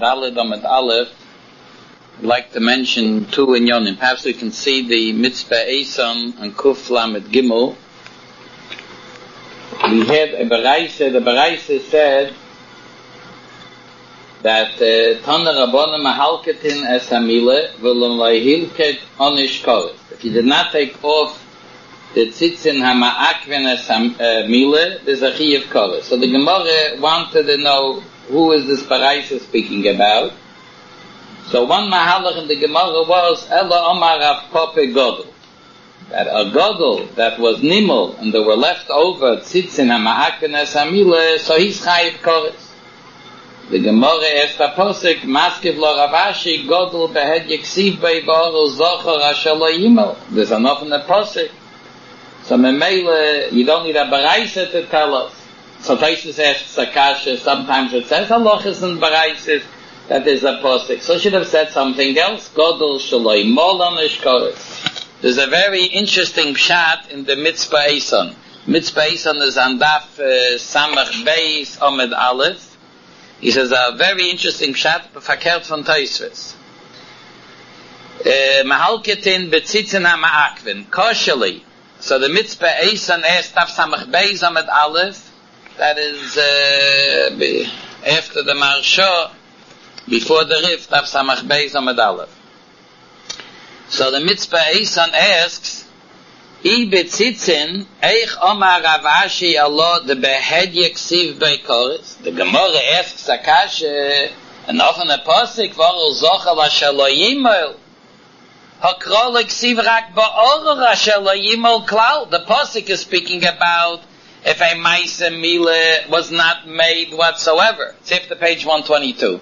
Daled Amid Aleph, I'd like to mention two inyonim. Perhaps we can see the Mitzvah Eson and Kuf Lamed Gimel. We had a Baraisa. The Baraisa said that Tana Rabbana Mahalketin es Hamile v'lom vayhilket onish koris. If you did not take off the tzitzin hama'akven es Hamile, there's a chiyuv koris. So the Gemara wanted to know who is this Baraisa speaking about. So one mahalach in the Gemara was Ela Omar Rav Pope Godel. That a Godel that was nimel and there were left over tzitzin hama'akven es Hamile, so he's chayiv koris. The Gemara asked a posik, Maskiv lo Ravashi, Godel behed yeksiv bei Baruch Zochar Asher lo Yimel. There's enough in the posik. So Memele, you don't need a Baraisa to tell us. So Taisus asks Sakasha, sometimes it says halachas and Baraises, that is a posik. So should have said something else. Godel shaloi molon ishkoris. There's a very interesting pshat in the Mitzvah Eson. Mitzvah Eson is on Daf Samach Beis Omed Aleph. He says a very interesting pshat, verkehrt von Taisus. Mahalketin betzitzin ha'ma'akven, kosheli. So the Mitzvah Eson asked Daf Samach Beis Omed Aleph, that is after the Marsha, before the Rif, Daf Samach Beis Omed Aleph. So the Mitzvah Eson asks, I betzitzin, eich omar Ravashi Allah, the behed yeksiv bei koris. The Gemara asks Akash, and often a posik, varul zochal asher lo yimel. Hakra leksiv rak ba'oror asher lo yimel klal. The posik is speaking about if a Maisa Mile was not made whatsoever. It's after page 122.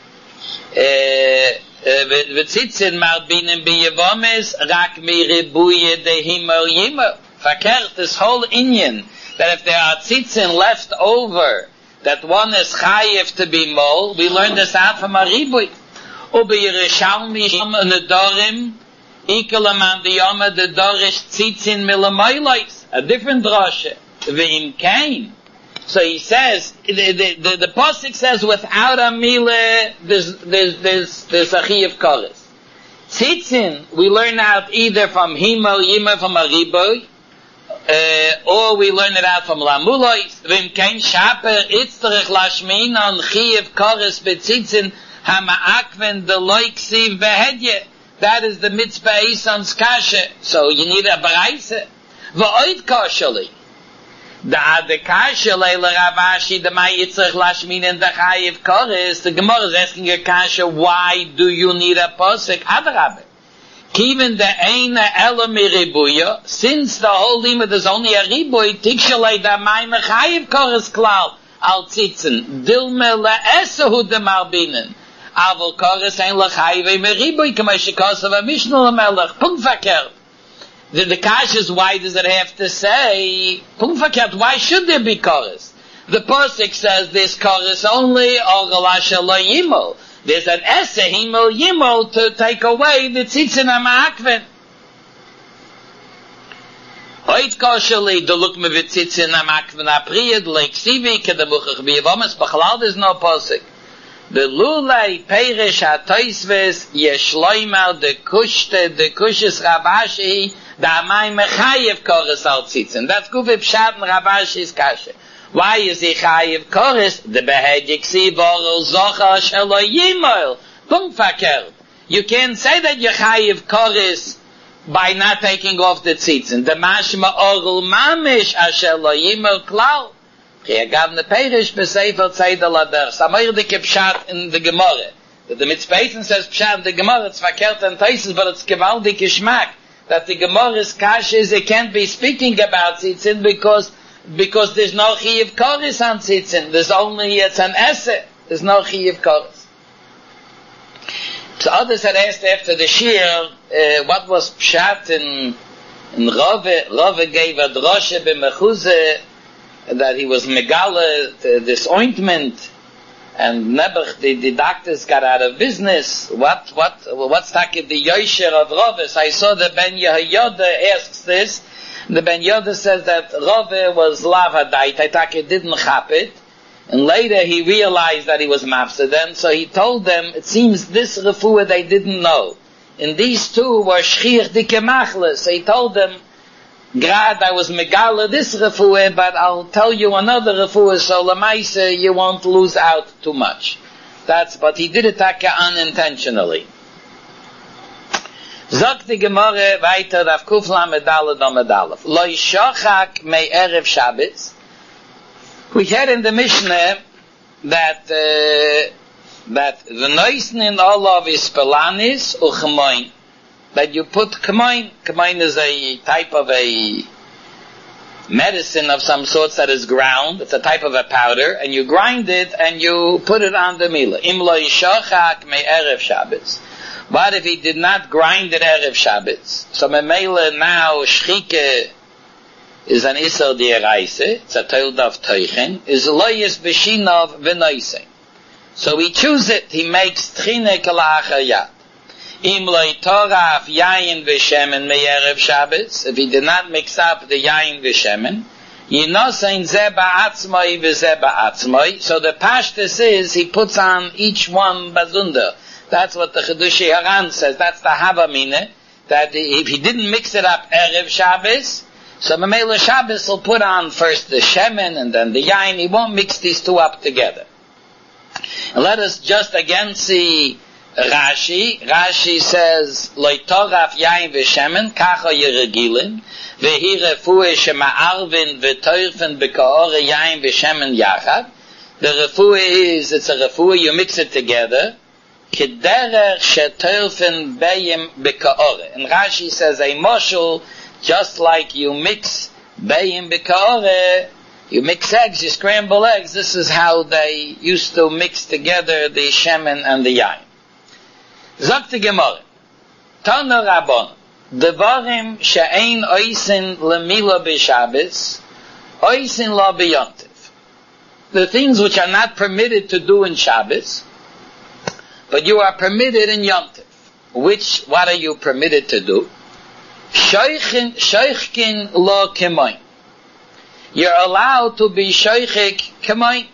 V'tzitzin marbinin b'yevomes rak miribuye dehimel yimel. Verkehrt this whole inyan that if there are tzitzin left over, that one is chayiv to be mol. We learned this out from a ribuy. U'b'yerushalmi nedarim ikalaman diyama the dorish tzitzin milamaylois. A different drasha. V'im kain. So he says, the Pasuk says, without a mile, there's a chiyuv koris. Tzitzin, we learn out either from himo, yima, from a riboy, or we learn it out from lamulois. V'im kain shaper, itzterich lashmin on chiyuv koris betzitzin, hama'akven deloi ksiv behedye. That is the mitzvah Eson's kasha. So you need a baraisa. V'oid koshali. The kasha leila Ravashi, the mayitzach lashmin and the chayiv koris. The Gemara is asking a kasha, why do you need a posik? Adrabe. Kiven the eina ela miribuya, since the whole limit is only a ribuy, tikshalei da maime chayiv koris klal al tzitzen dilme le'esahu de marbinen. Avol koris ein lechayiv miribuy k'may shekasav ha-mishnah l'melech. Punkt verkehrt. The kash is, why does it have to say why should there be chorus? The Pasuk says this chorus only or galasha lo yimol. There's an esse himol yimol to take away the tzitzin ha'ma'akven. Hoyt kosheli the look me with tzitzin ha'ma'akven apriyad leiksivi kedamuchach b'yevomes b'chalal there's no Pasuk. The lulei perish ha'toisves yeshloimar the kushis Ravashi da mai mechayev koris al tzitzin. That's good with Pshat and Ravashi's kasha. Why is he chayev koris? The behed yiksiv orul zochar asher lo yimel. Punkt verkehrt. You can't say that you chayev koris by not taking off the tzitzin. The mashma orul mamish asher lo yimel klal. He gave the perish b'sefer tzeidah lader. Samayr the Pshat in the Gemara. The Mitzvah says Pshat in the Gemara. It's verkehrt and taisis, but it's gewaldig geschmack. That the Gemara's kash is it can't be speaking about tzitzin because there's no chiyuv koris on tzitzin. There's only, it's an esse. There's no chiyuv koris. So others had asked after the shir, what was pshat in Rove. Rove gave a droshe b'mechuzeh that he was megala this ointment, and Nebuch, the doctors got out of business. What's the Yosher of Rove? So I saw the Ben Yehoyada asks this. The Ben Yehoyada says that Rove was lavadite. I thought he didn't chap it. And later he realized that he was mafsed them, so he told them, it seems this refuah they didn't know. And these two were shchiach dike machle. So he told them, Grad, I was megala this refuah, but I'll tell you another refuah, so lamaise you won't lose out too much. But he did it unintentionally. Sagt die Gemorre weiter, auf Kufla Medale Domedalef. Lo yishachak mei Erev Shabbos. We had in the Mishnah that the noisen in Olav is Pelanis or Chemoin. That you put Chemoin. Chemoin is a type of a medicine of some sorts that is ground. It's a type of a powder, and you grind it and you put it on the milah. Im lo yishachak mei Erev Shabbos. But if he did not grind it Erev Shabbos, so memela now shchike is an isser di'eraise, it's a told of teichen, is loyes b'shinov v'noise. So he chooses it, he makes tchine kalacher yad. Im loy toraf yayin v'shemen mei Erev Shabbos, if he did not mix up the yayin v'shemen, yinosein ze ba'atzmoi v'ze ba'atzmoi, so the pashtus is, he puts on each one bazunder. That's what the Chedushi Haran says. That's the Havamine. That if he didn't mix it up Erev Shabbos, so Mamela Shabbos will put on first the Shemen and then the Yain. He won't mix these two up together. And let us just again see Rashi. Rashi says, Loi toraf Yain v'Shemen, kacha yeregilin, v'hi refuah shema'arvin v'toirfen b'ka'ore Yain v'Shemen yachad. The refuah is, it's a refuah, you mix it together. Kederech shetorfen beyim b'ka'ore. And Rashi says a moshul, just like you mix beyim b'ka'ore, you mix eggs, you scramble eggs, this is how they used to mix together the shemen and the yain. Zok the Gemara, Tana Rabban, Devarim she'ein oisin lemila b'Shabbos, oisin la b'yontiv. The things which are not permitted to do in Shabbos, but you are permitted in Yom Tov. What are you permitted to do? Shoichkin lo kemoin. You're allowed to be shoichik kemoin.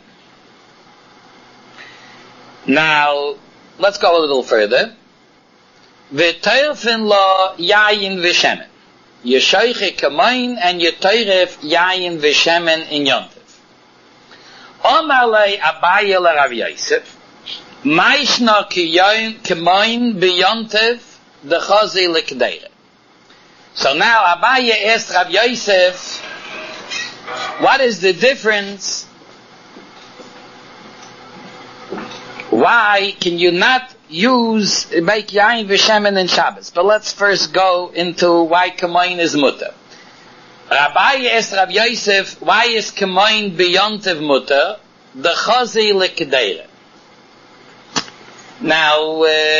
Now, let's go a little further. V'toirfen lo yayin v'shemen. You're shoichik kemoin and you're toiref yayin v'shemen in Yom Tov. Omar lei Abaye l'Rav Yosef. Maishna kemoin b'yontev the chazi l'kdeire. So now Abaye asked Rav Yosef, what is the difference? Why can you not make yain v'shemen in Shabbos? But let's first go into why kemoin is mutter. Abaye asked Rav Yosef, why is kemoin b'yontev mutter the chazi l'kdeire? Now,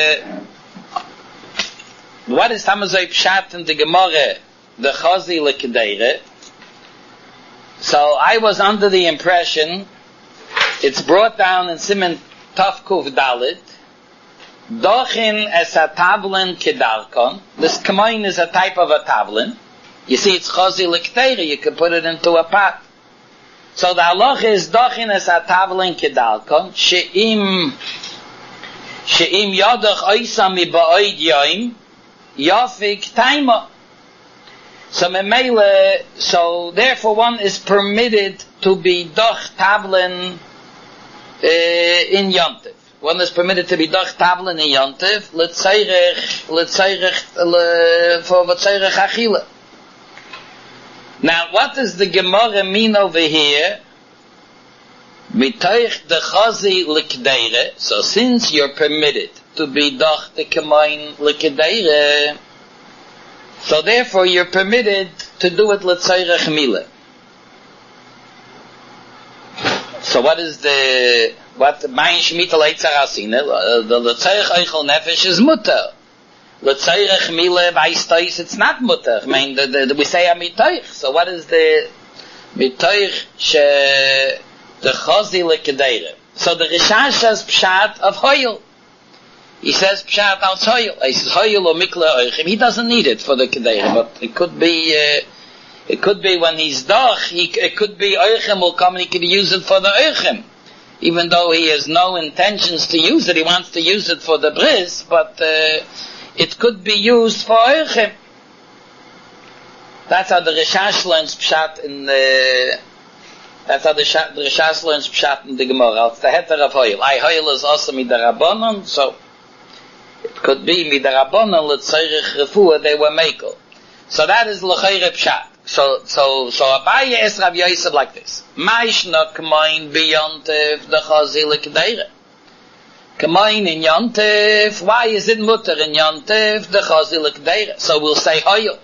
what is Hamazoi Pshat in the Gemara, the Chazi L'Kedeire? So I was under the impression, it's brought down in Siman Tov Kuf Dalit, Dochin es a tavlin kedarkon. This Kemoin is a type of a tavlin. You see, it's Chazi L'Kedeire, you can put it into a pot. So the halach is Dochin es a tavlin kedarkon, She'im yadach oisa mi ba'oid yoim, yafik taima. So therefore one is permitted to be doch tavlen in Yontif. One is permitted to be doch tavlen in Yontif, for v'tzeirech achila. Now what does the Gemara mean over here? Mitoich the chazi l'kdeire. So since you're permitted to be doch the kemoin l'kdeire, so therefore you're permitted to do it l'tzeirech mila. So what is the mayin shmita leitzar asina? The l'tzeirech eichel nefesh is mutter. L'tzeirech mila b'aistois it's not mutter. I mean we say a mitoich. So what is the mitoich the chazi l'kedeire? So the Rishash says pshat of hoyel. He says pshat al hoyel. He says hoyel or mikla oichim. He doesn't need it for the kedeire, but it could be when he's doch. It could be oichim will come and he could use it for the oichim. even though he has no intentions to use it, he wants to use it for the bris, but it could be used for Oirchim. That's how the Rishash learns Pshat in the... That's how the Rishash learns Pshat in the Gemara. It's the heter of Hoyel. Hoyel is also Midarabonon, so it could be Midarabonon, L'tzorech Refuah, they were Mekel. So that is L'chayre Pshat. So Abaye is Rav Yosef like this. Maishna k'moin b'yontev d'chazi l'kdeire. K'moin in yontev, why is it mutter in yontev d'chazi l'kdeire? So we'll say Hoyel.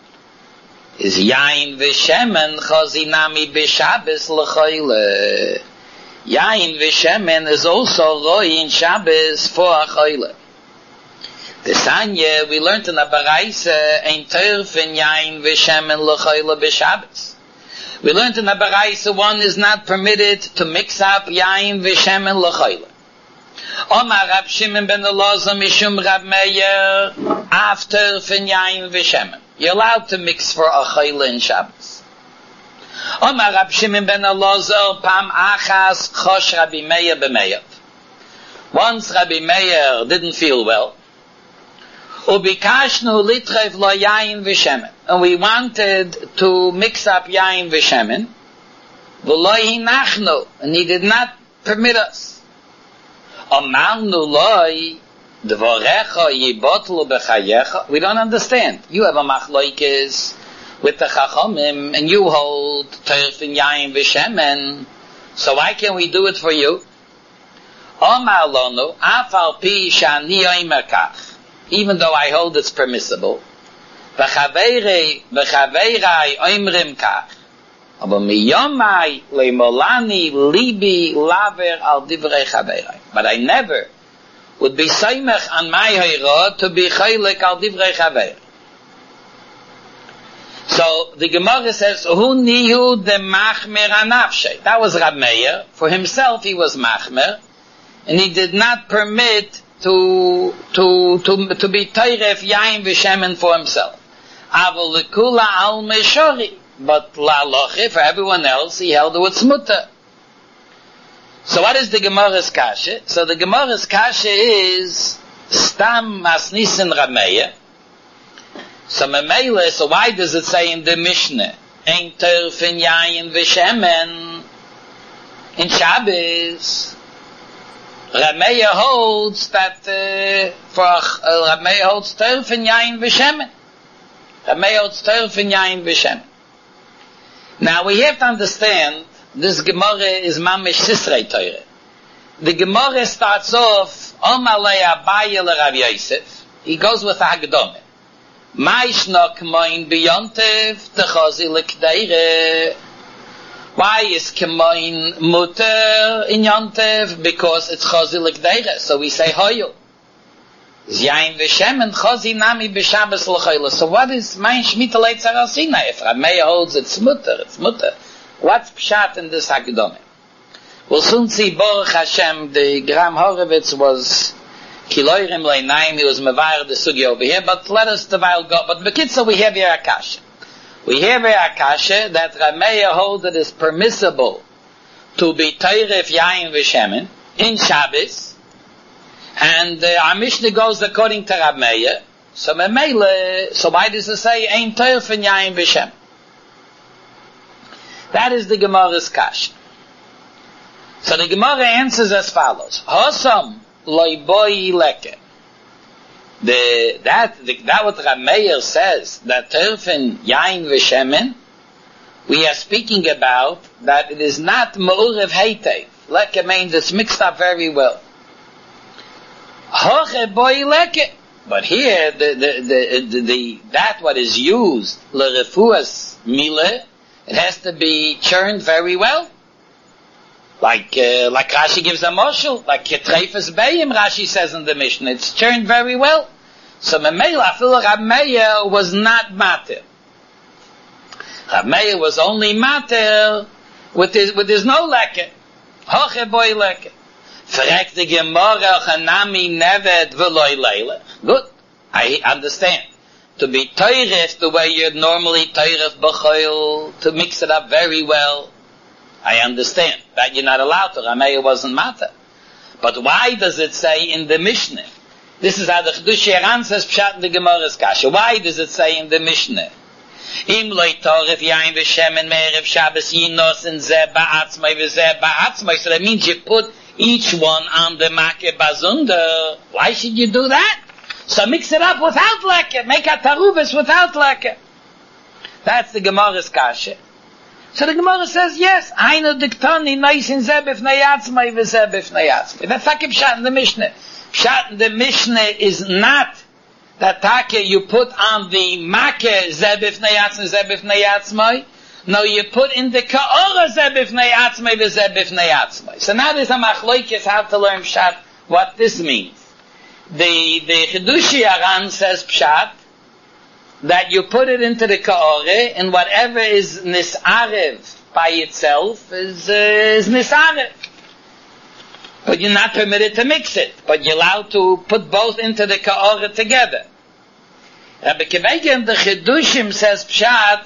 Is yain v'shemen chazi nami b'Shabbos l'chayle. Yain v'shemen is also roi in Shabbos for a chayle. The Sanya, we learned in the Baraisa, ein terf in yain v'shemen l'chayla b'Shabbos. We learned in the Baraisa, one is not permitted to mix up yain v'shemen l'chayla. Omar Rab Shimon ben Elazar mishum Rab Meir, after fin yain v'shemen. You're allowed to mix for a chayla in Shabbos. Omar Rab Shimon ben Elazar, pam achas chosh Rabbi Meir b'Meir. Once Rabbi Meir didn't feel well, ubikashnu litrev lo yain v'shemen, and we wanted to mix up yain v'shemen, v'lo hinachnu, and he did not permit us. Amarnu loi dvorecha yibotlu b'chayecha. We don't understand. You have a machloikes with the chachamim, and you hold terf in yain v'shemen, so why can't we do it for you? Amar lonu afal pi shani oimer kach. Even though I hold it's permissible, v'chaveirai oimrim kach, aber miyomai leimolani libi laver al divrei chaveirai. But I never would be saimech on my hayra to be chaylik al divrei chaveirai. So the Gemara says, Hu nihu de machmer anafshe. That was Rab Meir. For himself he was machmer, and he did not permit to be teiref yain v'shemen for himself. Aval lekula al meshori, but la loche for everyone else he held it was mutter. So what is the Gemara's kasha? So the Gemara's kasha is stam masnisin Rab Meir. So memele. So why does it say in the Mishnah ein terf in yain v'shemen in Shabbos? Rab Meir holds that Rab Meir holds terf in yain v'shemen. Rab Meir holds terf in yain v'shemen. Now we have to understand this Gemara is mamish sisrei Torah. The Gemara starts off Omalei Abaye Rav Yosef. He goes with a Hagdome. Ma'ishna k'moin b'yontev t'chazi l'kdeire. Why is kemoin muter in yontev? Because it's chazi l'kdeire. So we say hoyel. Zyayin v'shemen chazi nami b'Shabbos l'chayla. So what is mein shmita leitzar al Sinai? If Rab Meir holds it's muter, it's muter. What's pshat in this Hagdome? We'll soon see. Baruch Hashem, the Gram Horowitz was kiloirim le'naim. He was mevar the sugi over here. But let us the while go. But bekitza we have here Akasha. We have here Akasha that Rab Meir holds it is permissible to be teiref yain v'shemen in Shabbos, and our Mishnah goes according to Rab Meir. So why does it say ein teiref in yain v'shemen? That is the Gemara's kasha. So the Gemara answers as follows: Hosam loy boi leke. That what Rab Meir says, that terfen yain v'shemen, we are speaking about that it is not ma'urev heitev. Leke means it's mixed up very well. Hoche boi leke. But here, that what is used, l'refuas mile, it has to be churned very well. Like Rashi gives a moshel, like Ketreifes Beim, Rashi says in the Mishnah, it's churned very well. So Memela, I feel Rab Meir was not mater. Rab Meir was only mater with his no leke. Hoche boy leke. Frek de Gemara, Chanami neved v'loy leile. Good, I understand. To be teiref the way you'd normally teiref b'choil, to mix it up very well. I understand that you're not allowed to. Rameya wasn't matter. But why does it say in the Mishnah? This is how the Chedush Yaran says Pshat in the Gemara's Kasha. Why does it say in the Mishnah? Im loy toref yain v'shemen me'erev Shabbos yinos in zeh ba'atzmai v'zeh ba'atzmai. So that means you put each one on the makeh bazunda. Why should you do that? So mix it up without leke. Make a taruvas without leke. That's the Gemara's Kasha. So the Gemara says, yes, Ainu diktoni nois in zeh b'fnei atzmai v'zeh b'fnei atzmai. That's like Pshat in the Mishnah. Pshat in the Mishnah is not that take you put on the makeh zeh b'fnei atzmai, zeh b'fnei atzmai. No, you put in the ka'ora zeh b'fnei atzmai v'zeh b'fnei atzmai. So now there's a machloikes how to learn Pshat, what this means. The Chedush Yaran says Pshat, that you put it into the ka'ore, and whatever is nisarev by itself is nisarev. But you're not permitted to mix it, but you're allowed to put both into the ka'ore together. Rabbi Kevegem, the Chedushim says Pshat,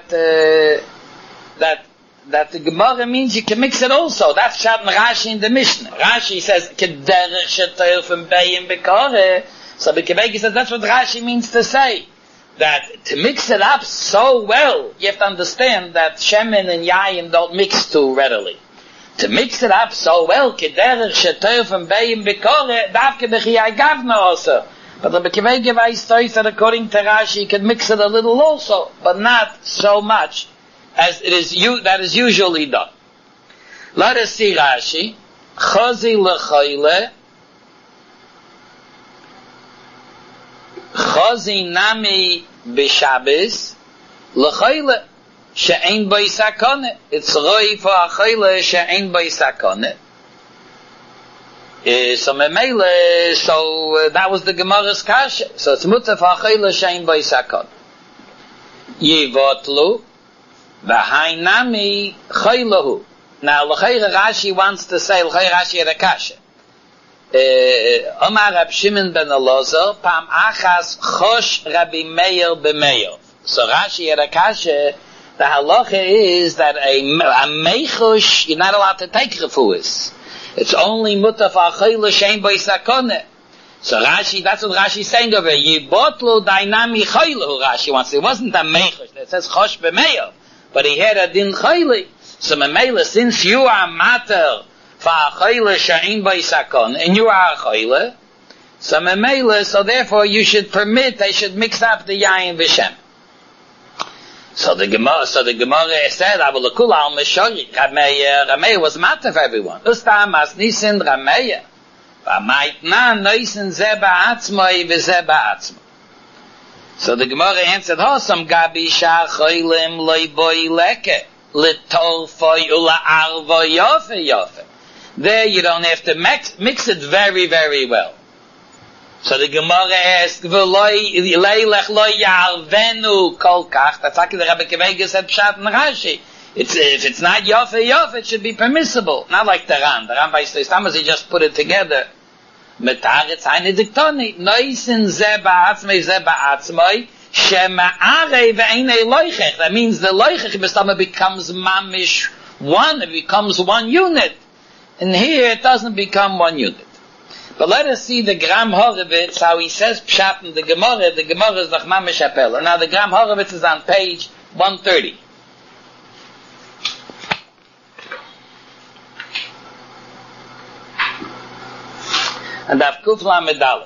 that the Gemara means you can mix it also. That's Pshat and Rashi in the Mishnah. Rashi says, Kederech shetoil from Beyim Bekore. So Rabbi Kevegem says that's what Rashi means to say. That to mix it up so well, you have to understand that shemen and yayin don't mix too readily. To mix it up so well, kederech shetoil from Beyim Bekore, davke b'chiyai gavna also. But Rabbi Kevegem says that according to Rashi, you can mix it a little also, but not so much as it is that is usually done. Let us see Rashi. Chazi lechoyle, chazi nami b'Shabbos, lechoyle she'ein b'y sakone. It's roi for achoyle she'ein b'y sakone. So memele, that was the Gemara's kasha. So it's mutter for achoyle she'ein b'y sakone. Yivotlu v'hainami choylahu. Now, l'chayre Rashi wants to say, l'chayre Rashi had a kasha. Omar Rab Shimon ben Elazar, pam achas chosh Rabbi Meir b'Meir. So Rashi had a kasha, the halacha is that a meichush, you're not allowed to take refuas. It's only mutter for achoyle she'ein b'y sakone. So Rashi, that's what Rashi's saying over here. Yibotlu dainami choylahu, Rashi wants to say. It wasn't a meichush, it says chosh b'Meir. But he had a din choyle. So memela, since you are mater for achoyle she'ein b'y sakon, and you are achoyle, so memela, so therefore you should permit, they should mix up the yayin v'shem. So the Gemara said, "Avalakula al meshori." Rameya was matter for everyone. Ustam as nisin Rameya, v'maitna nisin zeh ba'atzmai v'zeh ba'atzmai. So the Gemara answered, "Hosam gabi shachoylem loy boy leke." There you don't have to mix it very, very well. So the Gemara asked, that's like the Rabbi Kevegem said Pshat and Rashi. If it's not yofe, it should be permissible. Not like the Ram. The Ram by Stoistamas, he just put it together. That means the loichech becomes mamish one, it becomes one unit. And here it doesn't become one unit. But let us see the Gram Horovitz, how he says Pshat in the Gemara is like mamish apel. Now the Gram Horovitz is on page 130. And I've Kufla Medalit.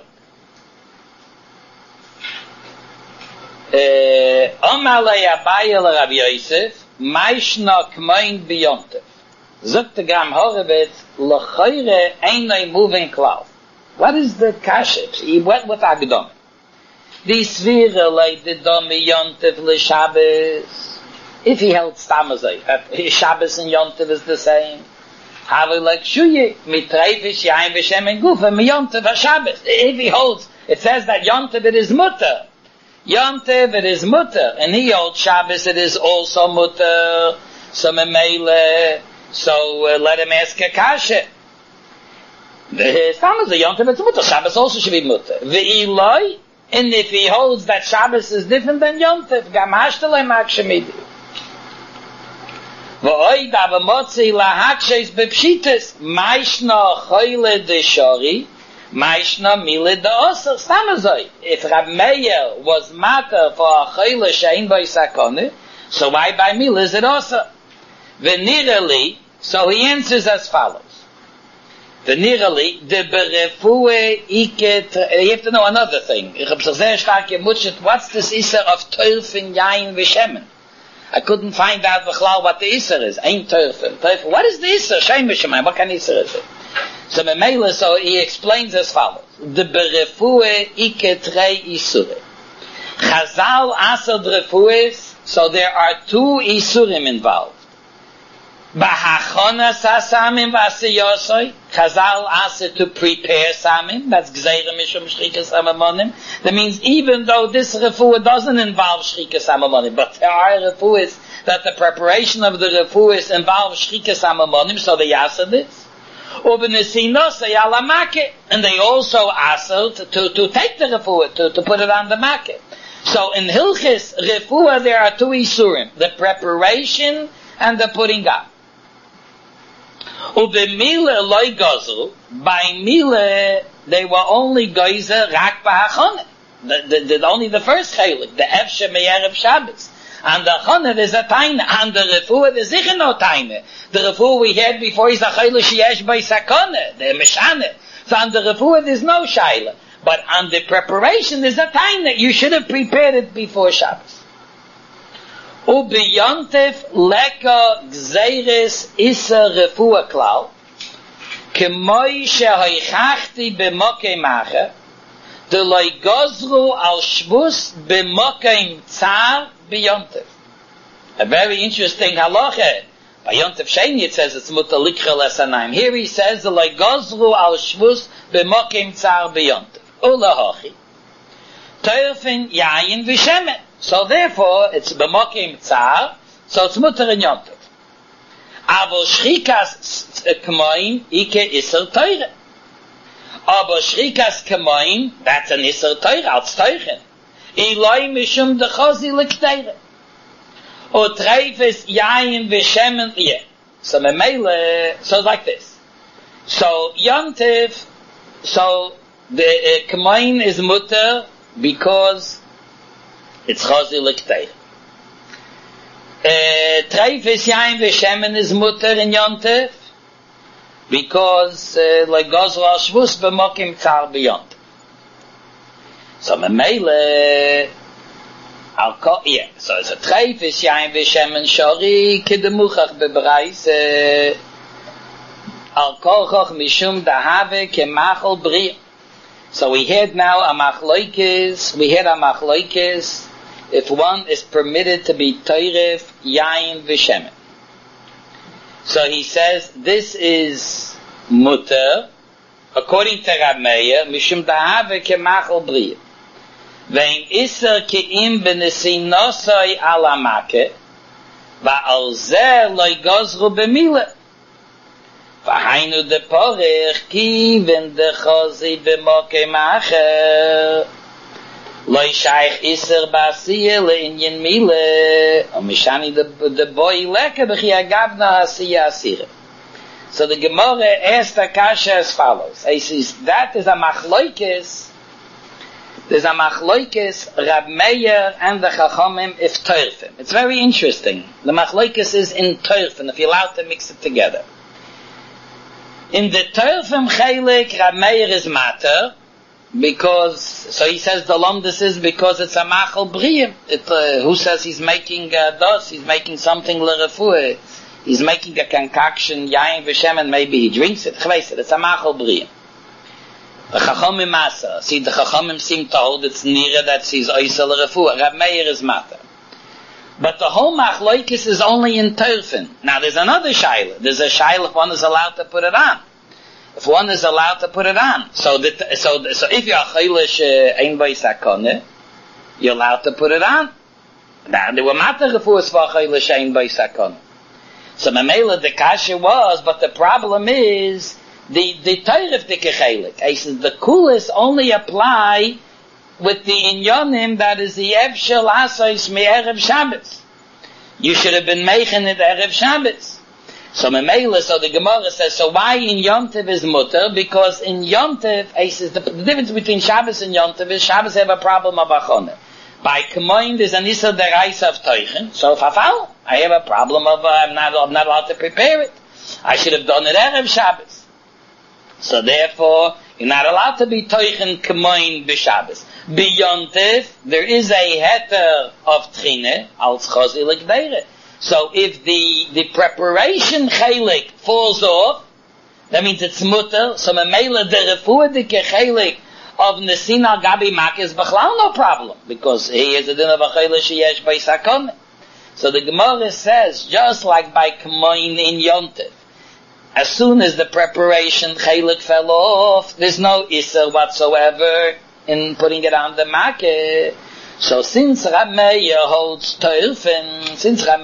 Omalei Abaye Rabbi Yosef, Maishna K'moin B'Yontev. Zok the Gram Horovitz, L'choire Einay moving cloud. What is the kasha? He went with Agdom. The Svira like the Domi Yontev L'Shabbos. If he held Stamazay, that Shabbos and Yontev is the same. Have like Shuye, Mitreifish Yain V'Shem and Gufa, Miyontev HaShabbos. If he holds, it says that Yontev it is mutter. Yontev it is mutter, and he holds Shabbos it is also mutter. So Memele, let him ask a kasha. The Stam is a Yontev it's mutter. Shabbos also should be mutter. Ve'iloi, and if he holds that Shabbos is different than Yontev, Gam Hashtalei Makshemidi. V'oid avamotzi lahakshes bepshitis, maishna choyle de shori, maishna mile de osir. Stamazoi. If Rab Meir was matter for a choyle shein by sakone, so why by mile is it osir? V'nirali, so he answers as follows. V'nirali, de berefue iket, you have to know another thing. Ich hab sich sehr stark gemutscht, what's this Isser of Teufel, Yain, V'Shemen? I couldn't find out what the Isser is. Ein Teufel. What is the Isser? Shein V'Shemen. What kind of Isser is it? So Memela, so he explains as follows. De berefue iket rei Isure. Chazal aser drefues, so there are two Isurim involved. Bahachona sasamim vasiyosoi. Chazal asked to prepare samim. That's gzeira mishum shrikas amamonim. That means even though this refuah doesn't involve shrikas amamonim, but there are refuahs that the preparation of the refuahs involves shrikas amamonim, so they asked this. And they also asked to take the refuah, to put it on the market. So in Hilchis refuah there are two isurim: the preparation and the putting up. Ubemile loy gozel, by mile they were only geyser rak ba'achone. Only the first chelik, the efshe me'erev Shabbos. And the chone is a taine, and the refuah is sicher no taine. The refuah we had before is a chelik sheyesh by sakone, the meshane. So on the refuah there's no shaila. But on the preparation there's a taine. You should have prepared it before Shabbos. Ubiyontif leka gzeiris isa refuah klal, kemoi shehoichachti b'mokei macher, de loy gozru al shvus b'mokei tzar biyontif. A very interesting halacha. By Yontif Sheni it says it's mutar likra lesanayim. Here he says the loy gozru al shvus b'mokei tzar biyontif. Ulahochi. Teufin yayin v'shemen. So therefore, it's b'mokim tzar, so it's mutar in Yontif. Avo shrikas k'moim, ike iser teure. Avo shrikas k'moim, that's an iser teure, als teuchen. Iloi mishum dechosi l'kteire. O treifes yayin v'shemen, yeah. So memele, so like this. So Yontif, so the k'moim is mutar, because it's chazi l'kteir. Treifes yain v'shemen is mutter in Yontif, because like gozro al shvus b'mokim tzar b'yontif. So memele, yeah, so it's a treifes yain v'shemen shori kidemuchach bebereis al kolchoch mishum dahave kemachol b'riyah. So we had now a machloikis, if one is permitted to be teiref, yain, v'shemen. So he says, this is mutter, according to Rab Meir, mishum dahave kemachol b'riyah. Ve'im iser ke'im b'nesinosoi ala makeh, va'al zeh loy gozru b'milah. V'hainu de porech kiven de chozi b'mokei macher loy shaykh iser ba'asiyah le'inyin mile o mishani de boy leke b'chi agavna asiyah asirah. So the Gemara asked the kasha as follows. He says, that is a machloikis. There's a machloikis Rab Meir and the Chachamim if teurfim. It's very interesting. The machloikis is in teurfim, if you're allowed to mix it together. In the Teufim Chelik, Rab Meir is matter, because, so he says the Lomdus is because it's a Machal Briyim. Who says he's making dos, he's making something l'refuah, he's making a concoction, Yain v'shemen, maybe he drinks it, it's a Machal Briyim. The Chachamim Masa, see the Chachamim seem to hold it's nearer that he's Oisel l'refuah, Rab Meir is matter. But the whole machloikis is only in Teufin. Now there's another shaila. There's a shaila if one is allowed to put it on. If one is allowed to put it on. So if you're chaylish ein by sakone, you're allowed to put it on. Now there were matter refuahs for chaylish ein by sakone. So memela the kasha was, but the problem is the teiref dike chaylik. I said the kulis only apply with the inyonim that is the efshel asais me'erev Shabbos. you should have been making it Erev Shabbos. So Memela, so the Gemara says, so why in Yom Tov is mutter? Because in Yom Tov, the difference between Shabbos and Yom Tov is Shabbos have a problem of achone. By Kemoin, there's an Isser deraisa of Teuchen. So if I have a problem of, I'm not allowed to prepare it. I should have done it Erev Shabbos. So therefore, you're not allowed to be Teuchen Kemoin b'Shabbos. Beyond Tov, there is a heter of Tchine, als Chosi L'Gdeire. So if the preparation chelik falls off, that means it's mutter. So memela the refuadike chelik of nesina gabi mak is b'chlal no problem, because he is a din of a chelik sheyesh by sakon. So the Gemara says, just like by Kemoin in Yontif, as soon as the preparation chelik fell off, there's no iser whatsoever in putting it on the makeh. So since Rameya holds Teufin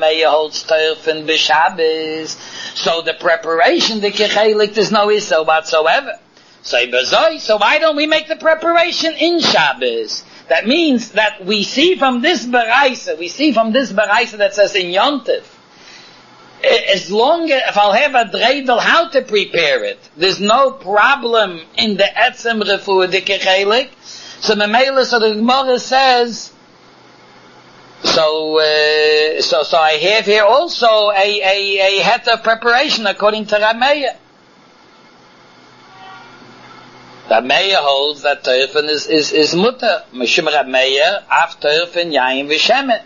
b'Shabbos, so the preparation, the kechelik, there's no issue whatsoever. So why don't we make the preparation in Shabbos? That means that we see from this baraisa that says in Yontif, as long as, if I'll have a dreidel how to prepare it, there's no problem in the etzem refuah, the kechelik. So Memela, so the Gemara says, so I have here also a het of preparation according to Rameya. Rameya holds that Teufin is mutter. Mishum Rameya, af Teufin yayin v'shemen.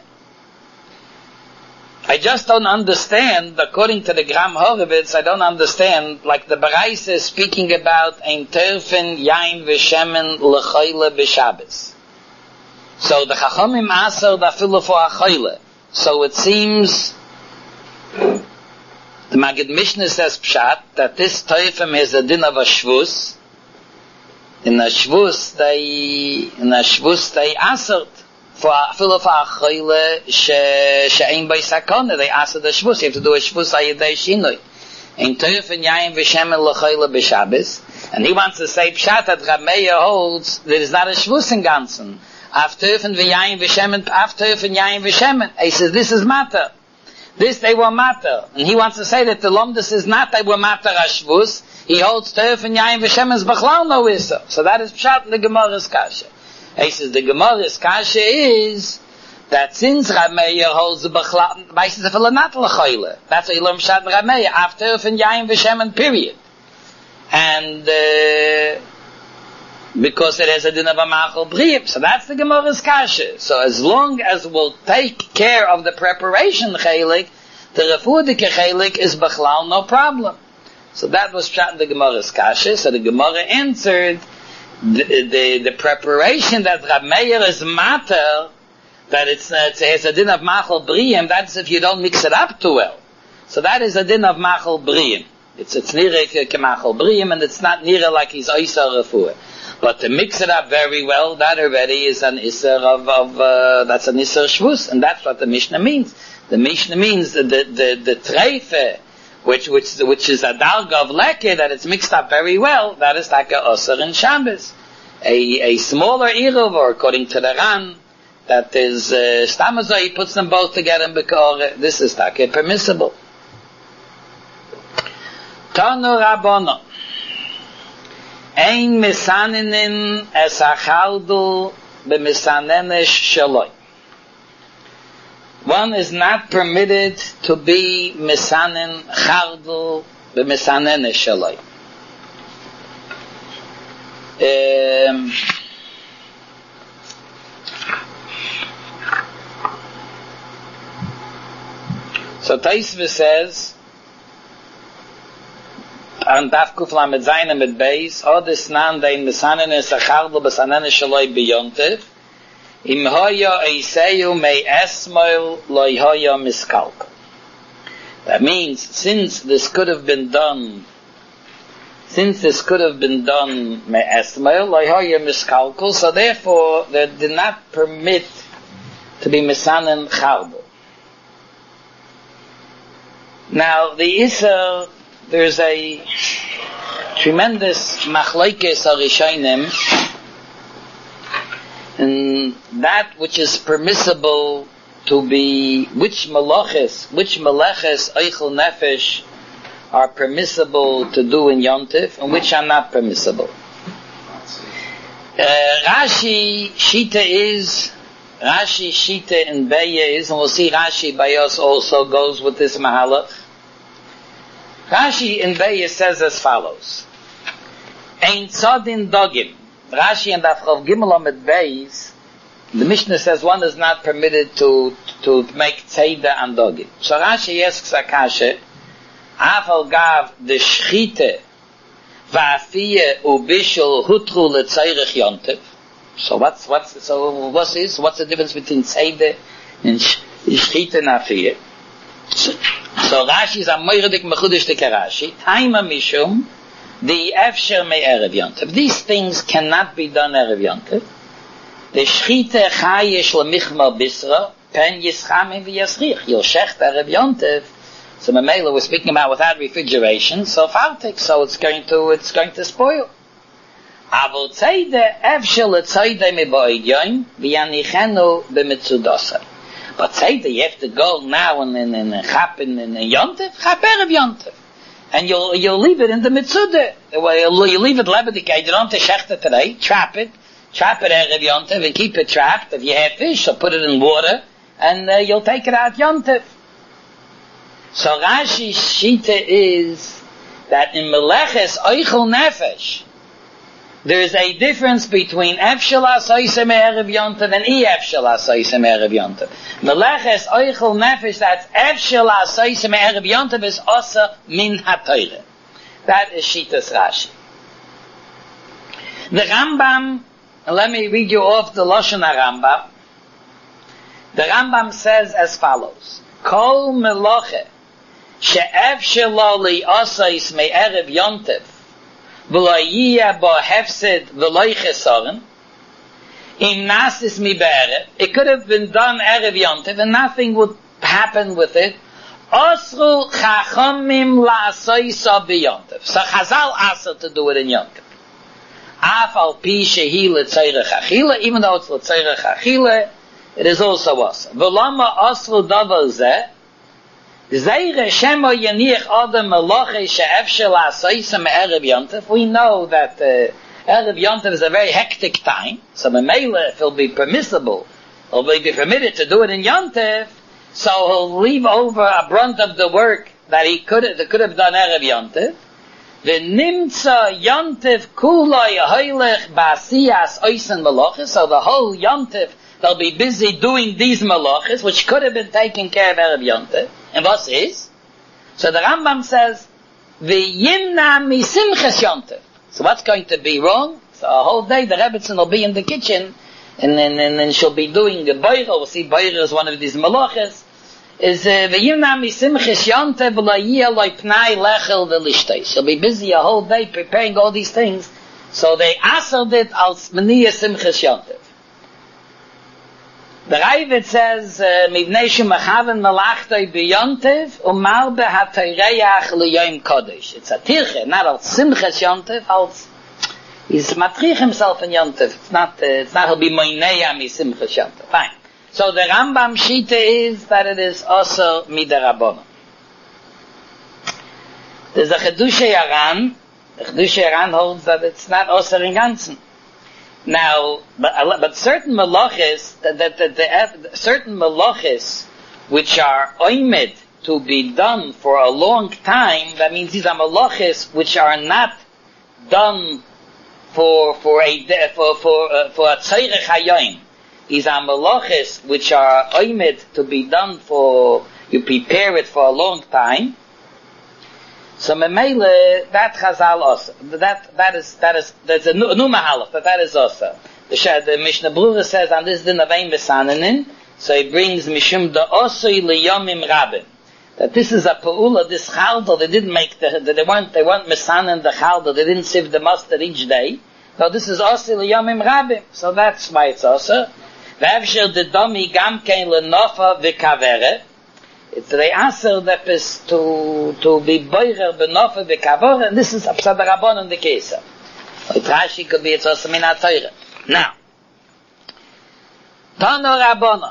I just don't understand, according to the Gram Horovitz, I don't understand, like the Baraisa is speaking about ein Teufin yayin v'shemen l'choyle b'Shabbos. So the Chachamim aser dafilu for achoyle. So it seems the Magid Mishnah says pshat that this Teufim is a din of a shvus. In a shvus they aser for afilu for achoyle she'ein by sakona. They aser the shvus. You have to do a shvus ayidei shinoi. Ein Teufin yayin v'shemen l'choyle b'Shabbos. And he wants to say pshat that Rameya holds there is not a shvus in ganzen. After yayin v'shemen. He says this is matter. This they were matter, and he wants to say that the lomdus is not they were matter ashvus. He holds teufin yayin v'shemen is b'chlal no issa. So that is pshat in the Gemara's kasha. He says the Gemara's kasha is that since Rameya holds the b'chlal, b'aisis afel not l'choyle. That's why he learned pshat in Rameya after yayin v'shemen period. And because it has a din of a machal briyim. So that's the Gemara's kasha. So as long as we'll take care of the preparation chelik, the refudik chelik is b'chlal no problem. So that was pshat in the Gemara's kasha. So the Gemara answered the preparation that Rab Meir is matter, that it has a din of machal briyim. That's if you don't mix it up too well. So that is a din of machal briyim. It's nira k'machal briyim, and it's not nira like he's oisar refuah. But to mix it up very well, that already is an Isser that's an Isser Shvus, and that's what the Mishnah means. The Mishnah means the Treife, which is a Darga of Leke, that it's mixed up very well, that is like a Osir in Shabbos. A smaller Iruv, or according to the Ran, that is Stamazah, he puts them both together in Bekor. This is like permissible. Tanu Rabbono. Ein misaninin es achaldu b'misanenesh shaloi. One is not permitted to be misanin chaldul b'misanenesh shaloi. So Taisva says, and Dafkuf Lamed Zayin mit Beis, Odes nan dein Mesanen es achardu besanen shaloi biyontev, im hoya eiseyu mei esmoil loi hoya miskalk. That means, since this could have been done mei esmoil loi hoya miskalkul, so therefore they did not permit to be Mesanen chardu. Now the Isser, there's a tremendous machlokes harishonim in that which is permissible to be, which meleches Eichel Nefesh are permissible to do in Yom Tov and which are not permissible. Rashi Shita in Beya is, and we'll see Rashi Bayos also goes with this mahalach. Rashi in Beya says as follows: Ein tzadin dogim. Rashi and Afchav Gimel Amid Beis, the Mishnah says one is not permitted to make tzeda and dogim. So Rashi asks Akasha, Aval gav de shchite va'afiyeh ubishul hutru letzayich yontev. So what's the difference between tzeda and shchite and afiyeh? So Rashi is a moiridik mechudish de Rashi. Taima mishum the efsher me erev yontev. These things cannot be done erev yontev. The shchite chayish lemichma bisra pen yischamim v'yasrich. You'll shecht erev yontev. So Mamela was speaking about without refrigeration, so fartik, so it's going to spoil. Avol tzayde efshel tzayde me ba'idyoin v'yanichenu b'mitzudasa. But tzayde you have to go now and chap in yontev, chap erev yontev, and you'll leave it in the mitzudah. You leave it lebedik. You don't have to shecht it today. Trap it erev yontev and keep it trapped. If you have fish, so put it in water and you'll take it out yontev. So Rashi's shita is that in Meleches Eichel Nefesh there is a difference between Efshel Asoyse Me'erev Yontev and Efshel Asoyse Me'erev Yontev. Meleches Eichel Nefesh, that's Efshel Asoyse Me'erev Yontev, is Osa Min HaTorah. That is Shitas Rashi. The Rambam, let me read you off the Lashon HaRambam. The Rambam says as follows: Kol Meloche she'efshelo li'asais me'erev yontev v'lo yiyeh bo hefsed v'lo chesaron im nasis mi be'erev. It could have been done erev yontev and nothing would happen with it. Osru chachamim la'asoisa b'yontev. So Chazal asked to do it in yontev. Af al pi shehi l'tzeirech achila, even though it's l'tzeirech achila, it is also asa. V'lama osru davar zeh Zeire Shemo Yanich Adam Meloche She'efshel Asoyse Me'erev Yontev. We know that Erev Yontev is a very hectic time, so Memele, if it'll be permissible, or will be permitted to do it in Yontev, so he'll leave over a brunt of the work that he could have done Erev Yontev. V'nimtza Yontev Kuloi Hoylech Ba'asiyas Oysen Meloches. So the whole Yontev they'll be busy doing these Meloches, which could have been taken care of Erev Yontev. And what is? So the Rambam says, V'yimna misimches yontev. So what's going to be wrong? So a whole day the Rebbetzin will be in the kitchen, and she'll be doing the boira. We'll see boira is one of these maloches. Is V'yimna misimches yontev v'layiyah loy pnai lechel v'lishtei. She'll be busy a whole day preparing all these things. So they asked it als meniyah simches yontev. The Ravid says, Mivnei Shumachaven Malachtoi B'Yontev Umal B'Hatayreach L'Yom Kodesh. It's a tirche, not al Simches Yontev, he's matrich himself in Yontev. It's not he'll be Moineya Mi Simches Yontev. Fine. So the Rambam Shita is that it is also Midarabona. There's a Chedushay Aran. The Chedushay Aran holds that it's not also in Ganzen. Now, but certain malachis, certain malachis which are oimed to be done for a long time, that means these are malachis which are not done for a tzeirech hayoim. These are malachis which are oimed to be done for, you prepare it for a long time. So Memele, that Chazal also, that's a new mahalach, that is also. The Mishnah Brura says, on this din of Ein Besanenin, so he brings Mishum da Osoi Liyomim Rabim. That this is a Pa'ula, this Chaldal, they didn't make they weren't Mesanen the Chaldal, they didn't sieve the mustard each day. No, this is Osoi Liyomim Rabim. So that's why it's also. V'evshir de Domi Gamkein Lenofa V'Kaveret. It's the answer that is to be boirer benofe bekavor, and this is Apsad Rabban in the case. Rashi could be it's also min HaTorah. Now, Tano Rabbanon,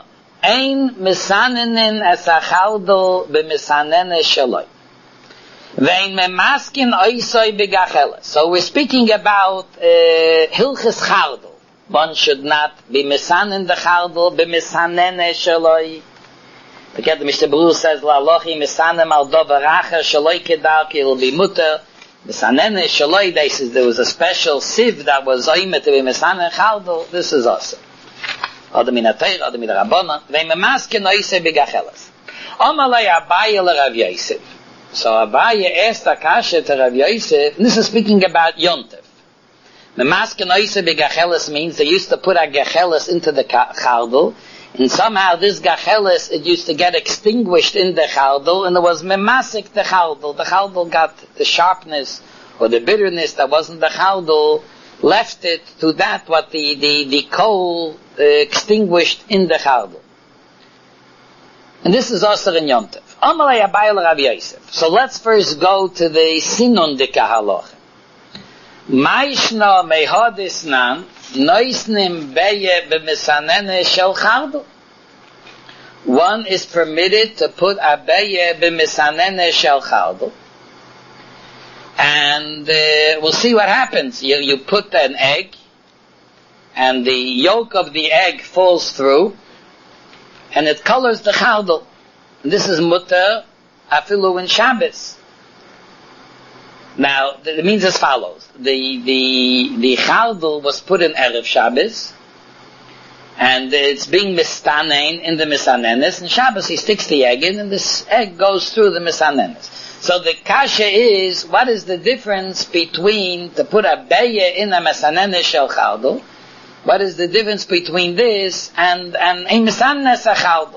ein misanenen es achaldel b'misanene shaloi. Vein memaskin oisoi begacheles. So we're speaking about hilchis chaldel. One should not be misanen the chaldel b'misanene shaloi. Forget the Mr. Bruce says, La lochi misanem al dovaracha shaloi kedalki, it will be mutter. Misanene shaloi, they says there was a special sieve that was oimet to be misanen chaldel. This is awesome. Adam in Atayr, Adam in Rabbanan. Vein memaskin oisoi begacheles. Omalei Abaye le Rav Yosef. So Abaye asked Akasha to Rav Yosef, and this is speaking about Yontef. Memasken oise begacheles means they used to put a gacheles into the chaldel, and somehow this gacheles, it used to get extinguished in the chaldel, and it was memasik the chaldel. The chaldel got the sharpness, or the bitterness that wasn't the chaldel, left it to that what the coal extinguished in the chaldel. And this is also in Yontef. Amalei Abaye le Rav Yosef. So let's first go to the Sinun de Kahaloch. Maishna mehadisnan noisnim beye b'misanene shel chaldel. One is permitted to put a beye b'misanene shel chaldel. And we'll see what happens. You put an egg, and the yolk of the egg falls through, and it colors the chaldel. This is mutter afilu in Shabbos. Now, it means as follows. The chaldel was put in Erev Shabbos, and it's being mistanein in the misanenes. In Shabbos, he sticks the egg in, and this egg goes through the misanenes. So the kasha is, what is the difference between, to put a beye in a misanenes shel chaldel, what is the difference between this and a misanenes a chaldel?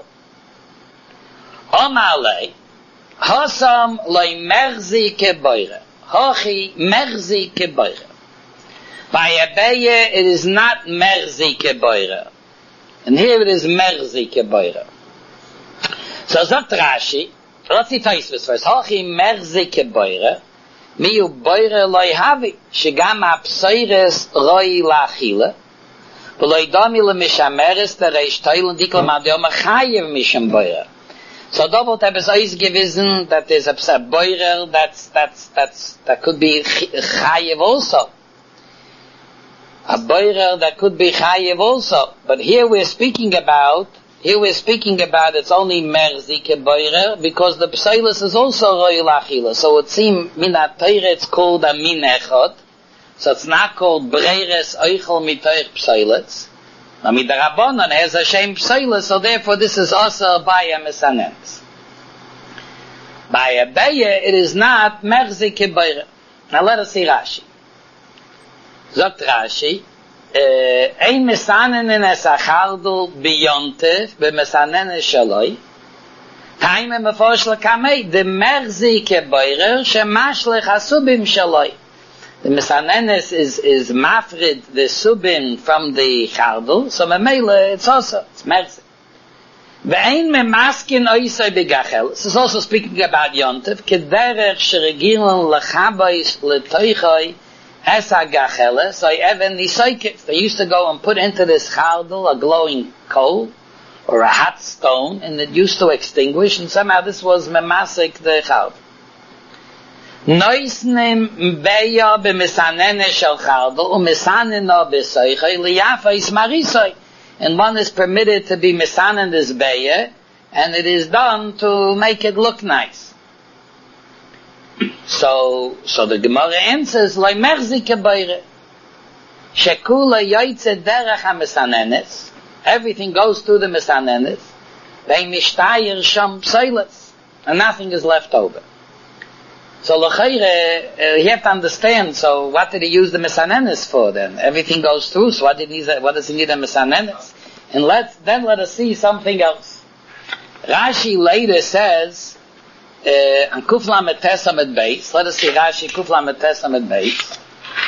Omalei, Hosam loy merzi keboire. Hochi merzi keboire. By a beye, it is not merzi keboire. And here it is merzi keboire. So sagt Rashi, let's see Taisvus first. Hochi merzi keboire, miu boire loy havi, shegam apsoires roi lachile, v'loy domi le mishameres, der reish toilen dikla madiyom achayev misham boire. So double tap is always given that there's a boirer that could be chayev also. A boirer that could be chayev also. But here we're speaking about it's only merzi ke boirer because the psailus is also roi lachila. So it seems minat teire it's called a min echot. So it's not called breires oichel mitoich psailus. I mean, the Rabbanan has a shem psaila, so therefore this is also by a misanenes. By a beye, it is not merzi kebeire. Now let us see Rashi. Zogt Rashi, ein misanen es achardel biyontef, b'misanen shaloi, taime mefosh lekamei, de merzi kebeire, shemashlech asubim shaloi. The misanenes is mafrid the subin from the chardel, so memele it's merzi. Ve'ein memaskin oisai begachel. This is also speaking about Yontef. Kederech sheregilan lechabais letoichoi esa gachele. So even the psychics, they used to go and put into this chardel a glowing coal or a hot stone, and it used to extinguish, and somehow this was memasik the chardel. Noisnem beya b'misanene shel chaldel u'misanena b'soichai liyafa is marisoi, and one is permitted to be misanen this beya, and it is done to make it look nice. So the Gemara answers like merzi kebeire shekula yoytze derech hamisanenes. Everything goes through the misanenes. They mishtayir sham pseilas, and nothing is left over. So l'chayre, you have to understand. So what did he use the misanenes for then? Everything goes through. So what does he need a misanenes? And let us see something else. Rashi later says on Kufla Metesam at base. Let us see Rashi Kufla Metesam at base.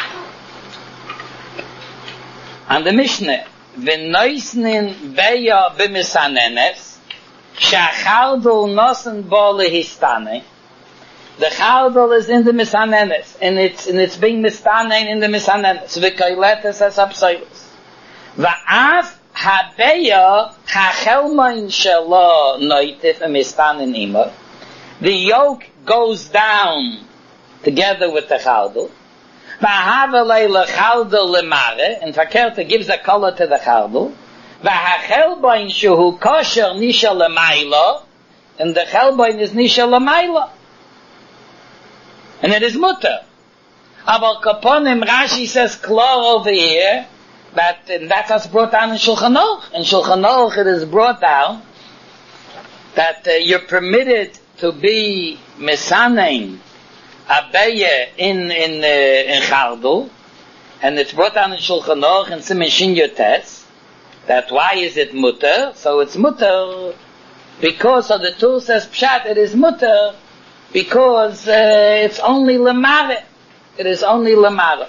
On the Mishnah, v'noisnin beya b'misanenes shachaldul nosen bo lehistane. The chaldul is in the misanenes, and it's being mistanen in the misanenes. V'koiletes as apsoilus. Va'af Habeya hachelmain shelo noitif emistanin ima. The yoke goes down together with the chaldul. V'ahavalei lechaldul lemare, and verkehrt gives a color to the chaldul. V'hachelbain shehu kosher nisha lemaila, and the chelbain is nisha lemaila. And it is mutter. Aval kaponim, Rashi says klar over here, and that's what's brought down in Shulchan Aruch. In Shulchan Aruch it is brought down that you're permitted to be mesanein abeya in chaldul, and it's brought down in Shulchan Aruch and Siman Shin Yotes. That why is it mutter? So it's mutter because of the Tur says pshat. It is mutter because it's only lemare. It is only lemare.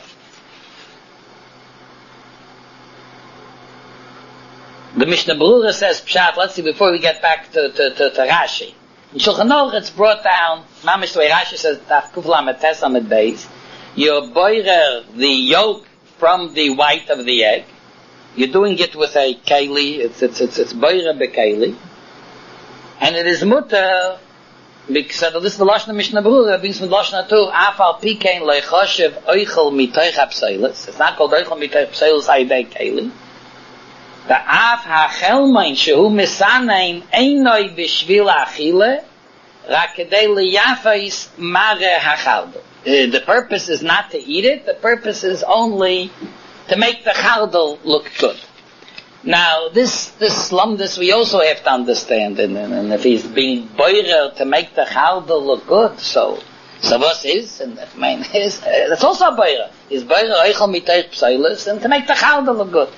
The Mishnah Berurah says pshat. Let's see before we get back to Rashi. In Shulchan Aruch it's brought down. Mamish the way Rashi says Taf Kuf Lamed Tes Amud Beis. You boirer the yolk from the white of the egg. You're doing it with a keli. It's boirer bekeli, and it is mutter. Because this is the Lashon of Mishnah Berurah. It brings from the Lashon too. Afal pikein leichoshev oichel mitoich hapseilis. It's not called oichel mitoich hapseilis ayidei keli. The af hachelmain shehu misanein einoi b'shvil achile rak kedei liyafais mare hachaldul. The purpose is not to eat it. The purpose is only to make the chaldul look good. Now, this lumdus we also have to understand, and if he's being boirer to make the chaldul look good, so what is, and that mean is, that's also a boirer. He's boirer oichel mitoich pseilis, and to make the chaldul look good.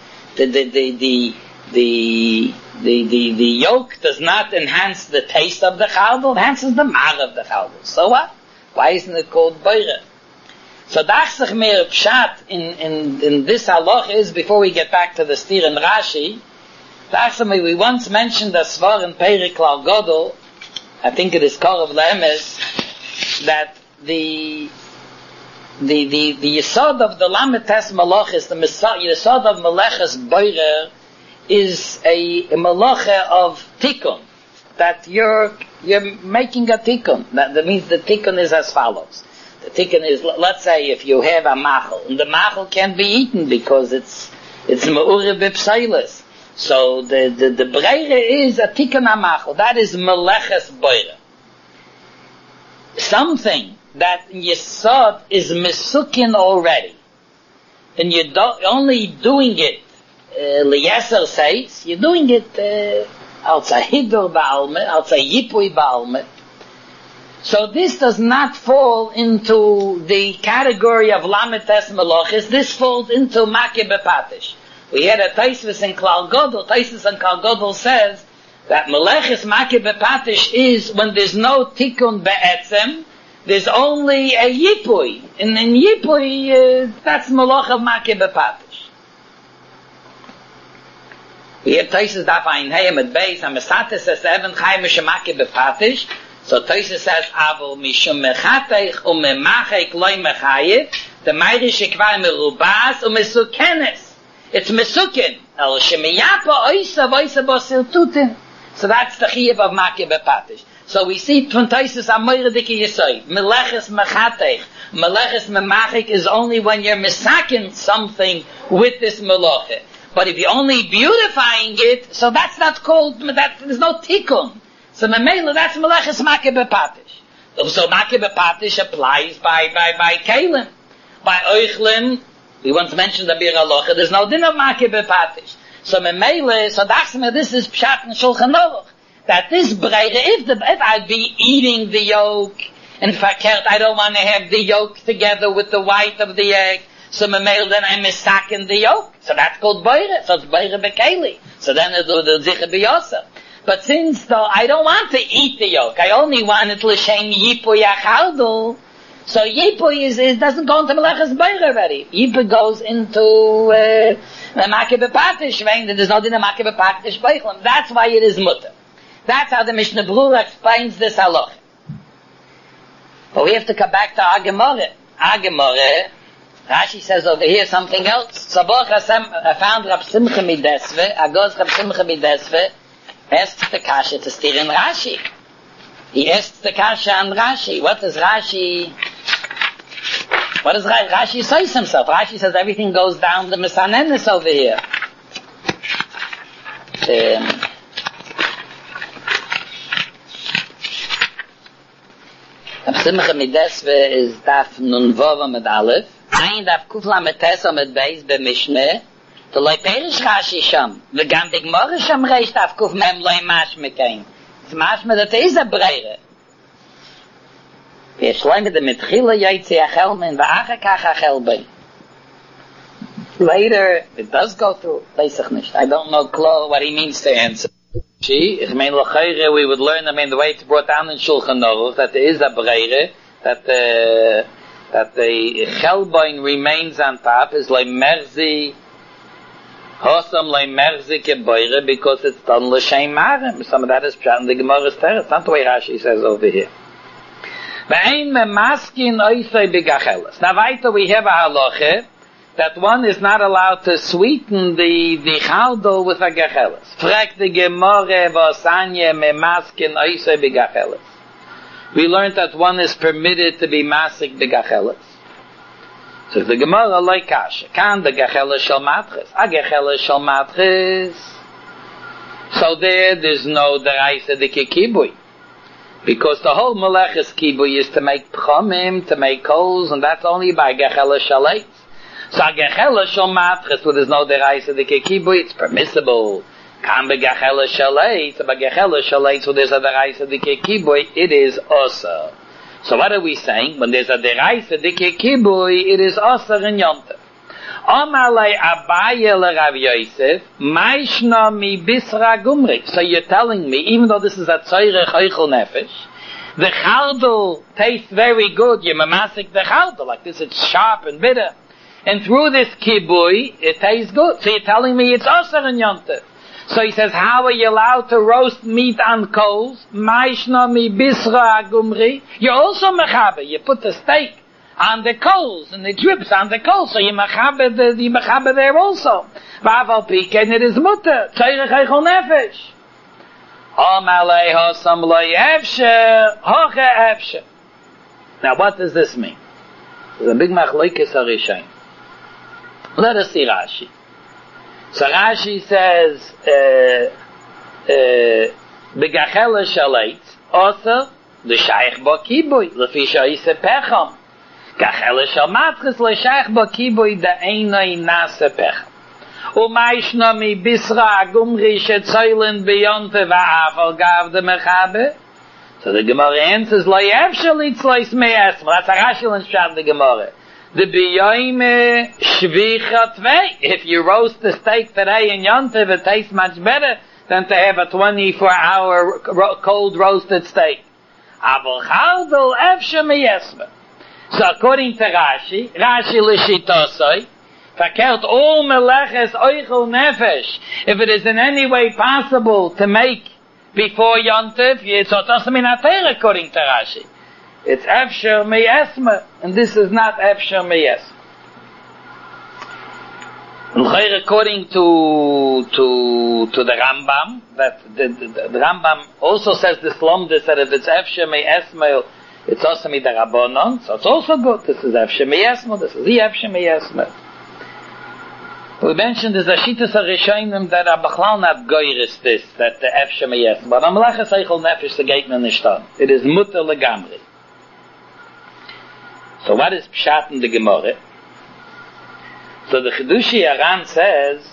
The yolk does not enhance the taste of the chaldul, it enhances the mar of the chaldul. So what? Why isn't it called boirer? So dachsich mir pshat in this halach is, before we get back to the Stir and Rashi, dachsich mir, we once mentioned a svar in Perek Klal Gadol, I think it is Korov Le'emes, that the yesod of the Lamed Tes Malachis, the yesod of Meleches boirer, is a malacha of tikkun, that you're making a tikkun. That means the tikkun is as follows. The tikkun is, let's say, if you have a machel, and the machel can't be eaten because it's me'ure b'pseilis. So the breire is a tikkun ha-machel. That is meleches boirer. Something that in yesod is mesukin already, and you're only doing it liyeser says, you're doing it outside hidur ba'alme, outside yipui ba'alme. So this does not fall into the category of Lamed Tes Malachis. This falls into Makeh Bepatish. We had a Taisvis in Klal Gadol. Taisvis in Klal Gadol says that Melechis Makeh Bepatish is when there's no Tikkun Be'etzem, there's only a Yipui. And in Yipui, that's Malach of Makeh Bepatish. We have Taisvis Daf Ayin Heyem at Beis, Hamasatis says, Even Chayim Shemake Bepatish. So Tosha says, "Avol mishum mechateich umemachek loy mechayev." The Meirish Ekvar merubas umesukenes. It's mesuken. El shemiyapa oisa voisa bosirtutin. So that's the chiyuv of Makeh Bepatish. So we see from Tosha amoyre dike yesod. Meleches mechateich, meleches memachek is only when you're mesaken something with this melacha. But if you're only beautifying it, so that's not called. There's no tikkun. So Memela, that's Meleches Makeh Bepatish. So Makeh Bepatish applies by Kalim. By Oichlin, we once mentioned the Bir Alocha, there's no din of Makeh Bepatish. So Memela, so this is Pshat and Shulchan Aruch. That this breire, if I'd be eating the yolk, and verkehrt, I don't want to have the yolk together with the white of the egg, so Memela, then I'm mistaken the yolk. So that's called breire. So it's breire bekeli. So then it'll zicher b'yosef. But since though I don't want to eat the yolk, I only want it l'shem yipui achaldul. So yipui it doesn't go into meleches boirer already. Yipui goes into Makeh Bepatish. There's no din of Makeh Bepatish boichlim. That's why it is mutter. That's how the Mishnah Berurah explains this halach. But we have to come back to Agemore. Agemore Rashi says over here something else. Sabach Hashem found Rab Simcha Midesve, Agos Rab Simcha Midesve, asked the Kasha to steer in Rashi. He asked the Kasha on Rashi. What does Rashi says himself? Rashi says everything goes down the Misanenis over here. Rab Simcha Midesve is Daf Nun Vova Med Aleph. Ein Daf Kufla Med Tesa Med Beis Be Mishneh. The Loi Perish Rashi Sham. The Gam Big Morah Sham Reish Daf Kuf Mem Loi Mashme Kein. It's Mashme that is a Breire. Later, it does go through. I don't know what he means to answer. We would learn, the way it's brought down in Shulchan Aruch, that there is a breire, that the chelboin remains on top, is like merzi, hosam like merzi keboire, because it's done l'shem marim. Some of that is pshat in the Gemara's teretz. Not the way Rashi says over here. Now weiter we have a halacha that one is not allowed to sweeten the chaldol with a gacheles. Frag the Gemara v'asanye me maskin oisay begacheles. We learned that one is permitted to be masik begacheles. So the Gemara like kasha. Kan the gacheles shel matches. A gacheles shel matches. So there's no deraisa de kibui. Because the whole Meleches Kibui is to make pchomim, to make coals, and that's only by Gechela Shalet. So Gechela Shalmatches, where there's no deraisa de Kibui, it's permissible. Kam be Gechela Shalet, so by Gechela Shalet, so there's a deraisa de Kibui, it is osa. So what are we saying? When there's a deraisa de Kibui, it is osa in Yontev. Amalei Abaye le Rav Yosef, Maishna mi bisra gumri. So you're telling me, even though this is a tzoyrech oichel nefesh, the chaldol tastes very good. You're mamasik the chaldol like this. It's sharp and bitter, and through this kibui, it tastes good. So you're telling me it's osar in Yontev. So he says, how are you allowed to roast meat on coals? Maishna mi bisra gumri. You're also mechaber. You put the steak on the coals, and it drips on the coals, so you mechaber there also. V'aval piken, it is mutter, tzorech eichel nefesh. Amalei hosam lo yefshe, hoche efshe. Now what does this mean? There's a big machlokes harishayin. Let us see Rashi. So Rashi says, begachele shaleit, also, the shaykh bo kibui, lefi shayise pecham. Gachele shal matches le shaykh ba kibui da einay nase pech. Umayshna mi bisra gumri shetzailen beyonte va'afal gav de mechabe. So the Gemara answers, lo yefshel itzlois me'esma. That's a Rashi and Shad the Gemara. The biyoime shvicha tvei. If you roast the steak today in Yontev, it tastes much better than to have a 24-hour cold roasted steak. Aval chaldol efshe me'esma. So according to Rashi l'shitosoi, verkehrt all meleches oichel nefesh, if it is in any way possible to make before Yontev, it's also minater according to Rashi. It's efsher meyesma, and this is not efsher meyesma. According to the Rambam, that the Rambam also says this lomdus that if it's efsher meyesma, it's also midarabonon, so it's also good. This is efshe meyesma, this is the efshe meyesma. We mentioned there's a shittas harishonim that are bachlal not goyris this, that the efshe meyesma. But am lachas eichel nefesh the gate nishtan. It is mutter legamri. So what is pshat in the Gemara? So the Chidushi Aran says,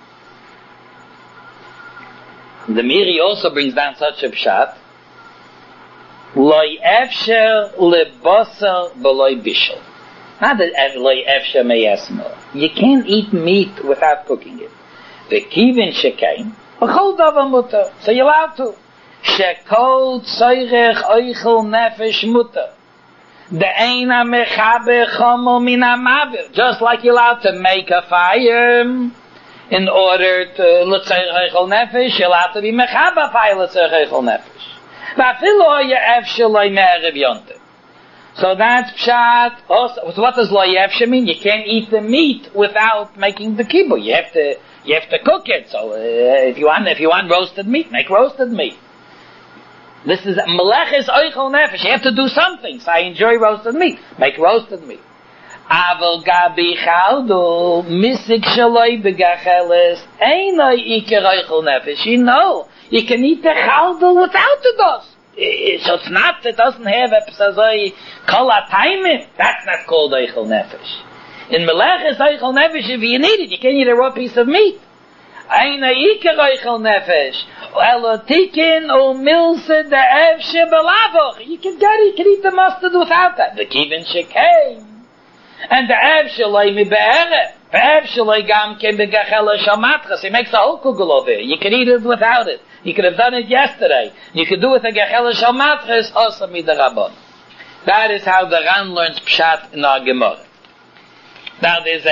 the Miri also brings down such a pshat, Loi efsher lebasar b'loi bishel. Not that loi efsher meyesma. You can't eat meat without cooking it. V'kivin shekain, v'chol davar mutter. So you're allowed to. Shekol tzoyrech oichel nefesh mutter. De'eina mechaber chomo min ha'mavir. Just like you're allowed to make a fire in order to l'tzoyrech oichel nefesh, you're allowed to be mechaber fire l'tzoyrech oichel nefesh. So that's pshat. Also, so what does lo yefshe mean? You can't eat the meat without making the kibui. You have to cook it. So if you want roasted meat, make roasted meat. This is meleches oichel nefesh. You have to do something. So I enjoy roasted meat. Make roasted meat. Aval gabi chaldu misik shaloi begacheles einoi iker oichel nefesh. You know, you can eat the chaldu without the dust. So it's not, it doesn't have a kala time. That's not called oichel nefesh. In meleches oichel nefesh, if you need it, you can eat a raw piece of meat. Aina iker oichel nefesh. Elotikin o milse de evshe belavoch. You can eat the mustard without that. The kivin shekain. And the evshe loy mi be'ere. The evshe loy gam kem begachela shamatchas. He makes a whole kugel over it. You can eat it without it. You could have done it yesterday. You could do it a gachela shamatchas also midarabon. That is how the Ran learns pshat in our Gemara. Now there's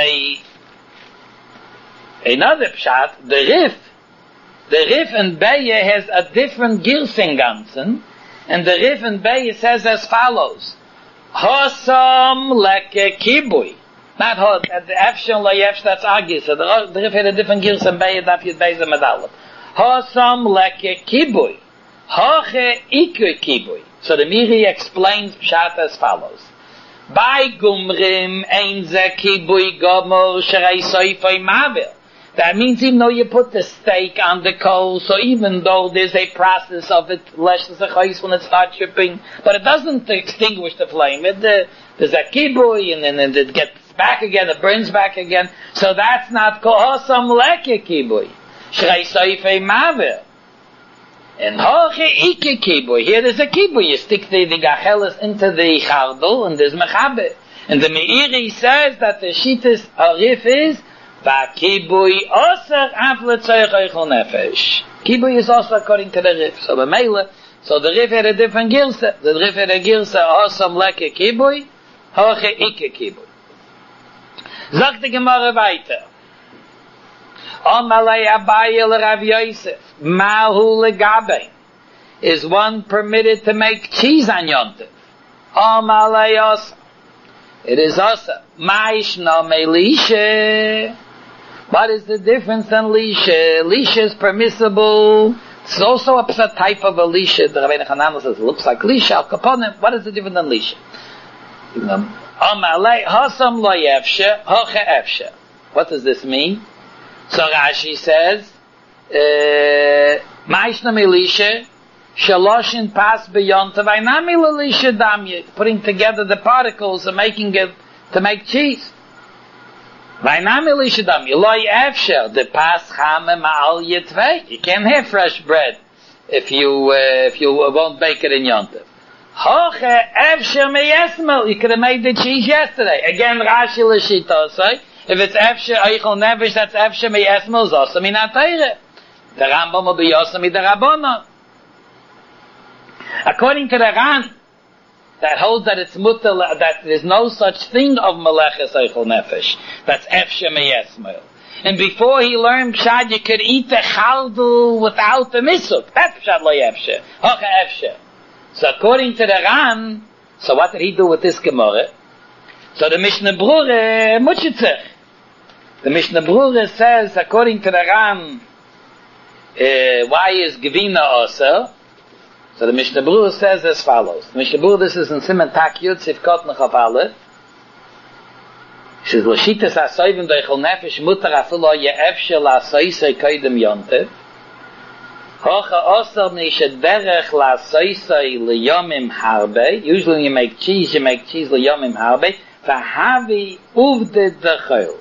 another pshat, the Rif. The Rif and Beye has a different Girsing Ganzen, and the Rif and Beye says as follows: Hosam leke kibui. Not hot, the Efshen lo yefsh, that's Agis. So the Rif had a different Girsing Beye, daf yud Beye medalef. Hosam leke kibui. Hoche ikre kibui. So the Miri explains pshat as follows: By gumrim ein ze kibui gomor sherei soifoi mavel. That means even though you put the steak on the coal, so even though there's a process of it, leshes a chayis when it starts shipping, but it doesn't extinguish the flame. There's a kibui, and then it gets back again, it burns back again. So that's not called hosam leke kibui. Shrei soifei maver. And hoche ike kibui. Here there's a kibui. You stick the gacheles into the chardal, and there's mechabe. And the Meiri says that the shittas arif is Va kibui oser afle tzoych oichel nefesh. Kibui is also according to the Rif. So the Meile, so the Rif had a different girsa. The Rif had a girsa osam leke kibui, hoche ike kibui. Sagt die Gemara weiter. Omalei Abaye le Rav Yosef, mahu legabe. Is one permitted to make cheese on Yontif? Omalei osa. It is osa. Ma'ishna melishe. What is the difference in lisha? Lisha is permissible. It's also a type of a lisha. The Rabbeinu Hanan says it looks like lisha. Al kaponim. What is the difference in lisha? Amalei hasam lo yefshe hoche efshe. What does this mean? So Rashi says, Ma'ishna melisha shaloshin pas beyontav aynami lelisha damye. Putting together the particles and making it to make cheese. Vaynami lisha damye loy efsher the pas chame ma'al yetvei. You can't have fresh bread if you won't bake it in yontav. Hoche efsher meyesmel. You could have made the cheese yesterday. Again, Rashi l'shita say, if it's efsher eichel nefesh, that's efsher meyesmel zosa minatayre. The Rambam will be yosa midarabona. According to the Ran, that holds that it's mutter, that there's no such thing of meleches eichel nefesh. That's efsher meyesmel. And before he learned pshat, you could eat the chaldul without the misuk. That's pshat lo efsher. Hoche efsher. So according to the Ran, so what did he do with this Gemara? So the Mishnah Brura Mutchitzech. The Mishnah Brura says, according to the Ran, why is Gevina Oser? So the Mishnah Brura says as follows. The Mishnah Brura, this is in Siman Tak Yud Sivkot Nechaf Aleph. He says, L'shitas ha'soivim doichel nefesh mutar afulo ye'efshe la'soisei koidem yontev. Hocha oser nishe derech la'soisei liyomim harbe. Usually when you make cheese liyomim harbe. V'havi uvde dechol.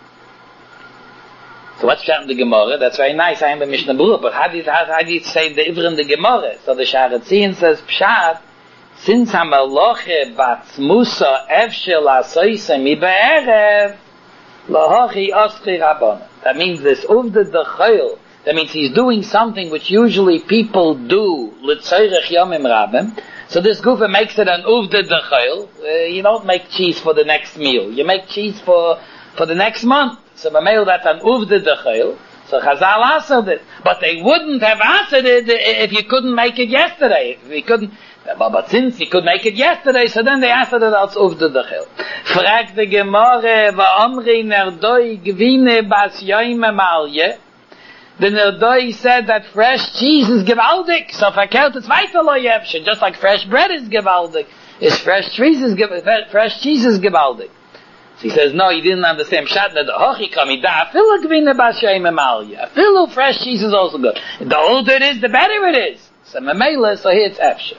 So what's that in the Gemara? That's very nice. I am a Mishnah Berurah, but how do you say the Ivr in the Gemara? So the Sharetzian says, Pshat, since hamaloche batzmusa efshel asoise mi be'erev, lahochi ostri rabbanon. That means this uvde dechol. That means he's doing something which usually people do, l'tzoyrech yomim rabim. So this gufa makes it an uvde dechol. You don't make cheese for the next meal. You make cheese for the next month. So Mamel, that's an uvde dechol. So Chazal answered it. But they wouldn't have answered it if you couldn't make it yesterday. If you couldn't, But since he could make it yesterday, so then they asked it als auf the Dachel. Fragt die Gemorre, wa Omri nerdoi gewine bas yoime malje. The nerdoi said that fresh cheese is gewaldig, so verkehrt es weiter lo yefshe, just like fresh bread is gewaldig, is fresh cheese is gewaldig. So he says, no, he didn't understand Pshat, that the hochi kamida, afilu gewine bas yoime malje, afilu fresh cheese is also good. The older it is, the better it is. So memela, so here it's efshe.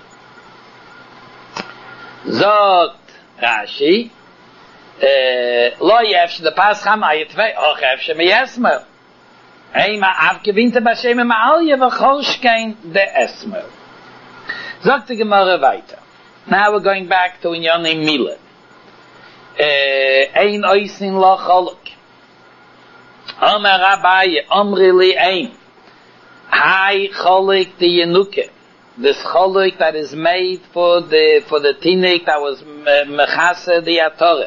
Zogt Rashi, lo yefsh the pascham ayetve och yefsh me yesmer. Eima avgewinte b'shem ma'alye v'choshkein de esmer. Zogt the Gemara weiter. Now we're going back to Inyoni Mila. Ein oisin lo cholok. Omer Abaye, omri li ein. Hai cholik de yenuke. This cholok that is made for the tinik that was mechase the atore.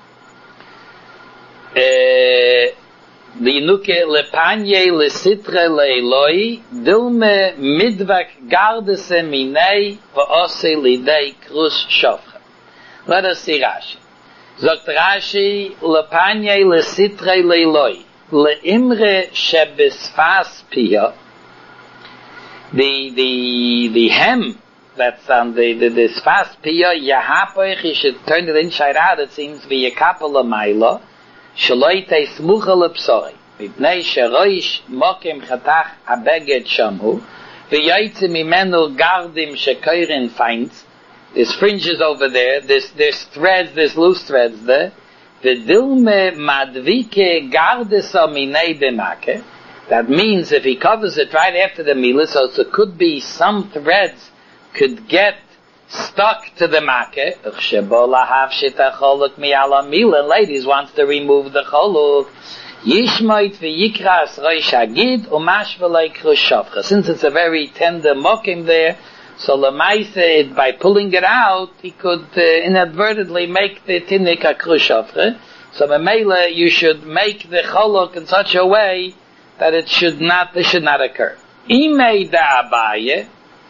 The yenuke lepanye lesitre leiloi dilme midvak gardese minei v'ose lidei krus shofche. Let us see Rashi. Zogt Rashi lepanye lesitre leiloi leimre shebesfas piyah. The hem that's on the fast piyah yahapoich, you should turn it inside out, it seems, v'yekapel amayla, shaloi teismucha lepsori, mipnei sheroish mokim chatach abeged shamu, v'yoytze mimenu gardim shekoirin finds, there's fringes over there, there's threads, there's loose threads there, v'dilme madvike gardesa minei b'makeh. That means if he covers it right after the milah, so it could be some threads could get stuck to the makeh. And ladies wants to remove the choluk. Yishmoit v'yikras roish hagid umash v'lei krus shofcha. Since it's a very tender mokim there, so lemaise, by pulling it out, he could inadvertently make the tinik a krus shofcha. So memela, you should make the choluk in such a way that this should not occur. Imei da Abaye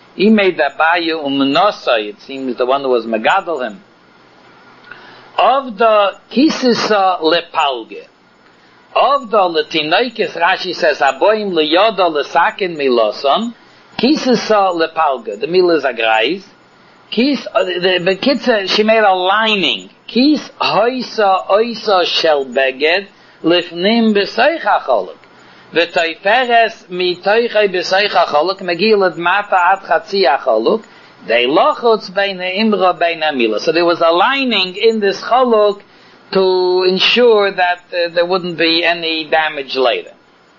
umnosa, it seems the one who was megadol him. Of the kisisa lepalge, of the letinoikis, Rashi says, aboim leyoda lesakin miloson, kisisa lepalge, the mil is agrais, the kitza, she made a lining, kis hoisa oisa shel beged, lifnim beseicha cholok. V'toiferes mitoichei b'seicha choluk megilad mata ad chatzia choluk they lochutz beina imra beina mila. So there was a lining in this choluk to ensure that there wouldn't be any damage later.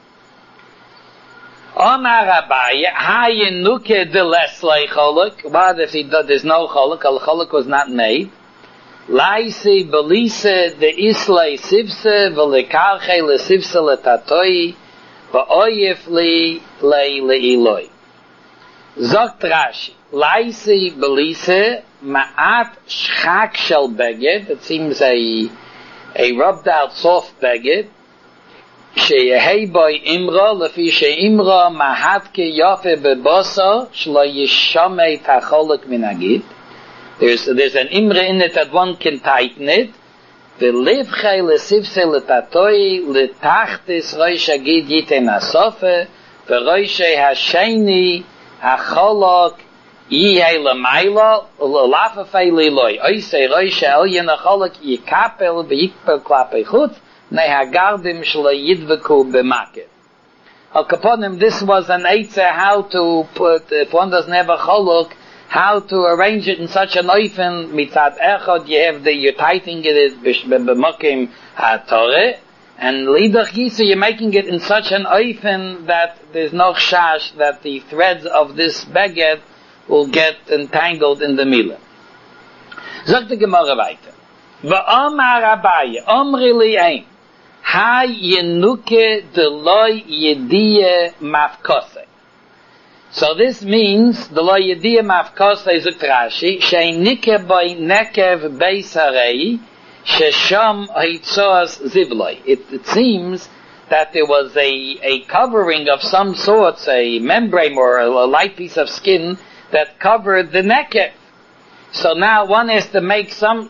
Omar Abaye hayenuke de leslei choluk. What if there's no choluk? Al choluk was not made. Laisi belise de islei sivse v'lekarche le sivse letatoi. Va'oyef li le'iloi. Zogt Rashi, laisi belise ma'at shchak shel beged, it seems a rubbed out soft beged, sheyehei boi imra, lefi she'imra mahatke yofe bebosa, shlo yishamei tacholek minagid. There's an imra in it that one can tighten it, ולבחי לסיפסי לטטוי לתחתיס ראש הגיד ייתן הסופה וראשי השני החולוק יהיה למעלה ולאפפי לילוי אויסי ראש העליין החולוק יקפל ויקפל כלפי חוץ מהגרדים שלו ידבקו במכה. Al kaponim, this was an eitzah how to put, if one doesn't have a choluk, how to arrange it in such an oifen, mitzad echad, you're tightening it b'mokim ha-toreh, and lidach gisa, you're making it in such an oifen that there's no chash that the threads of this beged will get entangled in the milah. Zog the Gemara weiter. V'omar Abaye, omri li ein, ha yenuke de loy yediyeh mafkose. So this means the lo yediyah mafkose is Rashi she'nike by nekev beis harei shesham hitzos zivloi. It seems that there was a covering of some sorts, a membrane or a light piece of skin that covered the nekev. So now one has to make some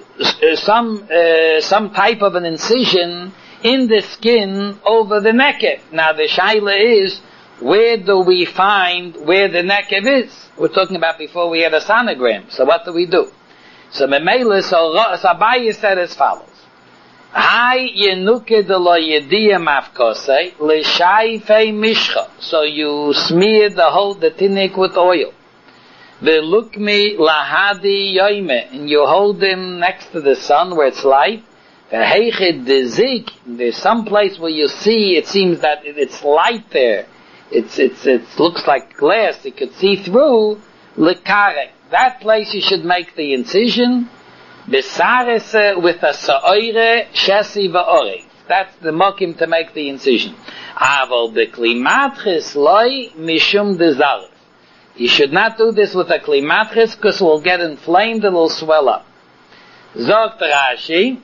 type of an incision in the skin over the nekev. Now the shaila is, where do we find where the nekev is? We're talking about before we had a sonogram. So what do we do? So Memele, so Abaye said as follows. Hai yenuke de lo yediyah mafkosei l'shayfei mishcha. So you smear the tinnik with oil. Ve'lukmi lahadi yoime. And you hold him next to the sun where it's light. Ve'heichid dezik. There's some place where you see, it seems that it's light there. It looks like glass. You could see through. L'karek. That place you should make the incision. Besarese with a sa'oire shesi va'oreg. That's the mokim to make the incision. Aval beklimatris loy mishum dezaref. You should not do this with a klimatris because it will get inflamed and it will swell up. Zogt Rashi,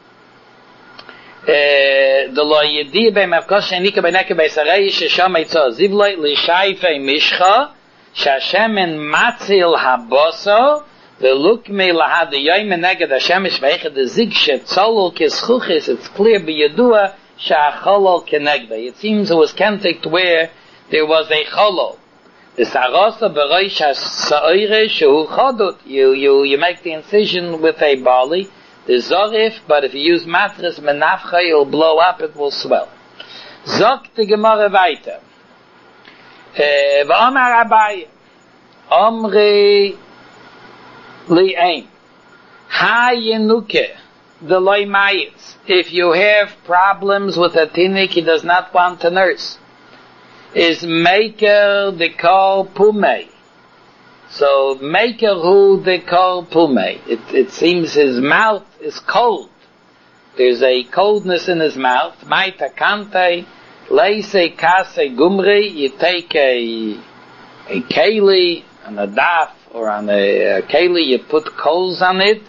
the lo yediyah be'mavkosh shenika be'neke be'sarei shesham eitzah zivloi l'shayfei mishcha shashemen matzil haboso ve'lukmi lahad yoyme neged hashemesh ve'echad zig shetzolol keschuchis. It's clear b'yadua sha'acholol kenegbe. It seems it was kentik where there was a cholol. The sarosa b'roish ha'sa'ire shehu chodut. You make the incision with a barley. The zorif, but if you use matris menafcha, it'll blow up, it will swell. Zok the Gemara weiter. V'amar Abaye, Omri li'ein, ha yenuke, the loy mayitz. If you have problems with a tinnik, he does not want to nurse, is maker the kol pumei. So maker who the kol pumei. It seems his mouth is cold. There's a coldness in his mouth. Maita kante leise kase gumri. You take a keli on a daf or on a keli, you put coals on it,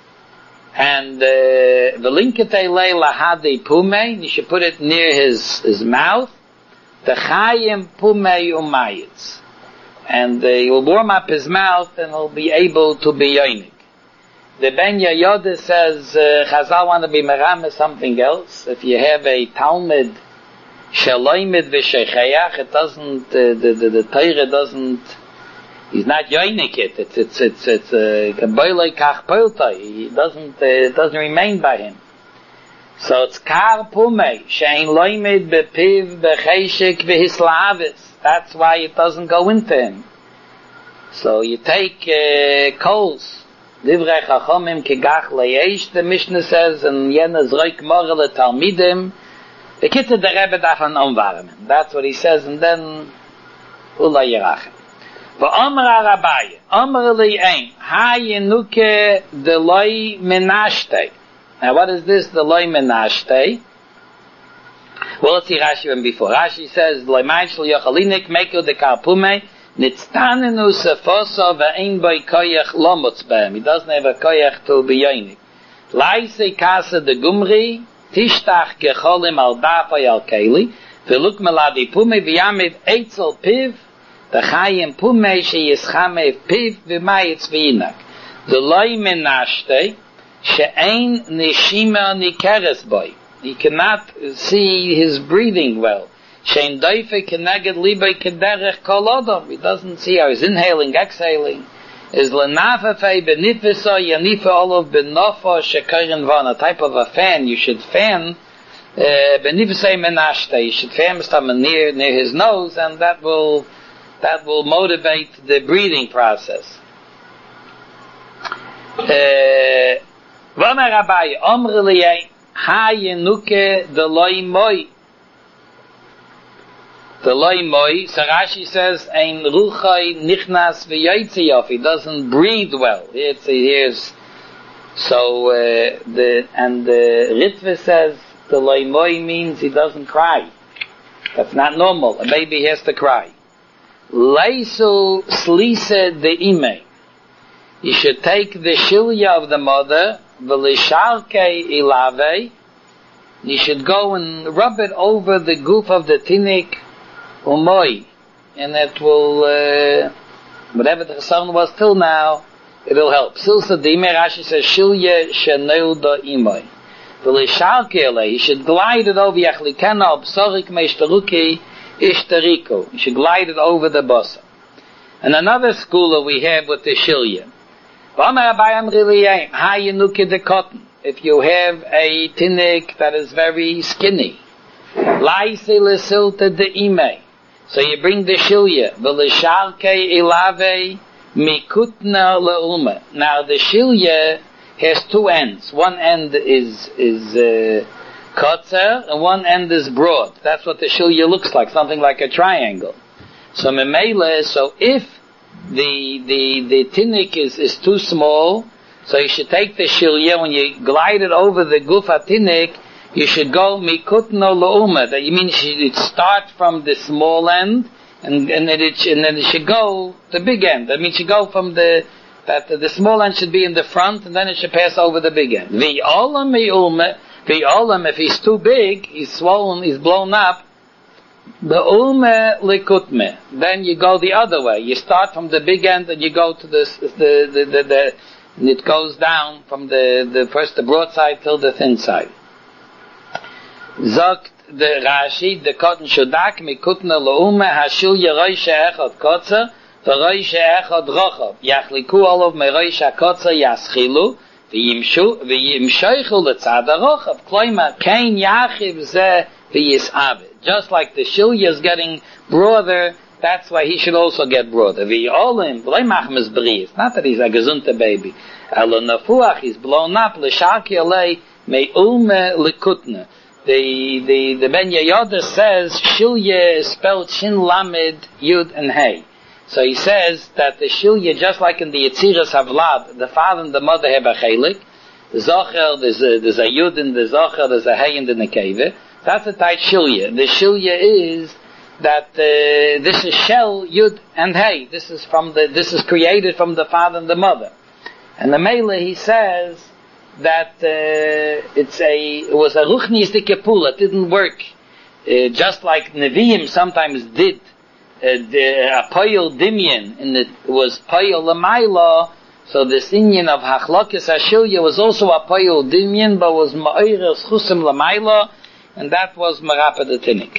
and v'linkete le lahadi pumei. You should put it near his mouth. The chayim pumei umayitz. And he will warm up his mouth and he'll be able to be yoinik. The Ben Yehoyada says, Chazal want to be meram something else. If you have a Talmud, shaloimid v'sheichayach, it doesn't, the Torah doesn't, he's not yoinik it. It's kaboilei kach poiltai. It doesn't remain by him. So it's kar pumei, shein loimid bepiv b'cheishik v'hislavis. That's why it doesn't go into him. So you take coals. Divrei Chachomim kegach le'esh, the Mishnah says, and Yena zroik morel le talmidim. The Kitzur the Rebbe darf an environment. That's what he says, and then Ula Yerachem. V'omar Abaye, Omar li'ein, ha yenuke de loy menashte. Now what is this, the loy menashte? Well, let's see Rashi even before. Rashi says, Loimayin shel yochalinik meko de karpume nitztanenu sefoso ve'ein boi koyach lomotz behem. He doesn't have a koyach to be yoinik. Laise kasa de gumri tishtach gecholim al dafay al keli ve'luk meladi pume v'yamid eitzel piv v'chayim pume sheyischame piv v'mayitz v'inak. The loy menashte she'ein nishima nikeres boi. He cannot see his breathing well. Shein doife keneged libay kederech kol odom. He doesn't see how he's inhaling, exhaling. Is lenafafei benifisa yanifa olav benofo shekayren van. A type of a fan. You should fan benifisei menashte. You should fan near his nose, and that will motivate the breathing process. V'amar Abaye, Omri li'ein, ha yenuke de loy moi. The loy moi, so Rashi says, ein ruchai nichnas v'yotzi yof. He doesn't breathe well. So the Ritva says the loy moi means he doesn't cry. That's not normal. A baby has to cry. Leisu slise de ime. You should take the shilya of the mother, v'lishalke ilave. You should go and rub it over the goof of the tinnik umoi, and it will whatever the chassan was till now, it'll help. Silsa Dime, Rashi says, Shilye Shenil Da Imoy. He should glide it over Yachlikena, Psorik Meishtaruki, Ishtariko. He should glide it over the bossa. And another school we have with the Shilye. The cotton. If you have a tinnik that is very skinny, so you bring the shilya. Now the shilya has two ends. One end is kotzer and one end is broad. That's what the shilya looks like, something like a triangle. So if the tinnik is too small, so you should take the shilya, when you glide it over the gufa tinnik, you should go mikutno la'uma. That means you should start from the small end, and then it should go the big end. That means you go from the small end should be in the front, and then it should pass over the big end. V'olam, if he's too big, he's swollen, he's blown up, the ulme likutme. Then you go the other way. You start from the big end and you go to and it goes down from the first the broad side till the thin side. Zogt the Rashi, the cotton shodak mikutne leume hashil yeroisha echad kotzer v'roisha echad rochav yachliku olav meroisha kotzer yaschilu v'yimshoichu letzad rochav kloima kein yachiv zeh v'yisavet. Just like the shilya is getting broader, that's why he should also get broader. V'yolim v'lei machmes b'ri. It's not that he's a gesunte baby. Elo nafuach, he's blown up l'shalki alei me'ulme likutne. The Ben Yehoyada says shilya is spelled shin lamed yud and hey. So he says that the shilya, just like in the Yetziras Havlad, the father and the mother have a chelik. The zocher, there's a yud in the zocher, there's a hey in the nekeve. That's the type shilya. The shilya is that this is shel yud and hey. This is created from the father and the mother. And the Mele, he says that it was a ruchnisdike pula. It didn't work. Just like Nevi'im sometimes did a poyel dimyan, and it was poyel l'mayla. So this inyan of hachlokes hashilya was also a poyel dimyan, but was ma'oires chusim l'mayla, and that was marapa the tinnik.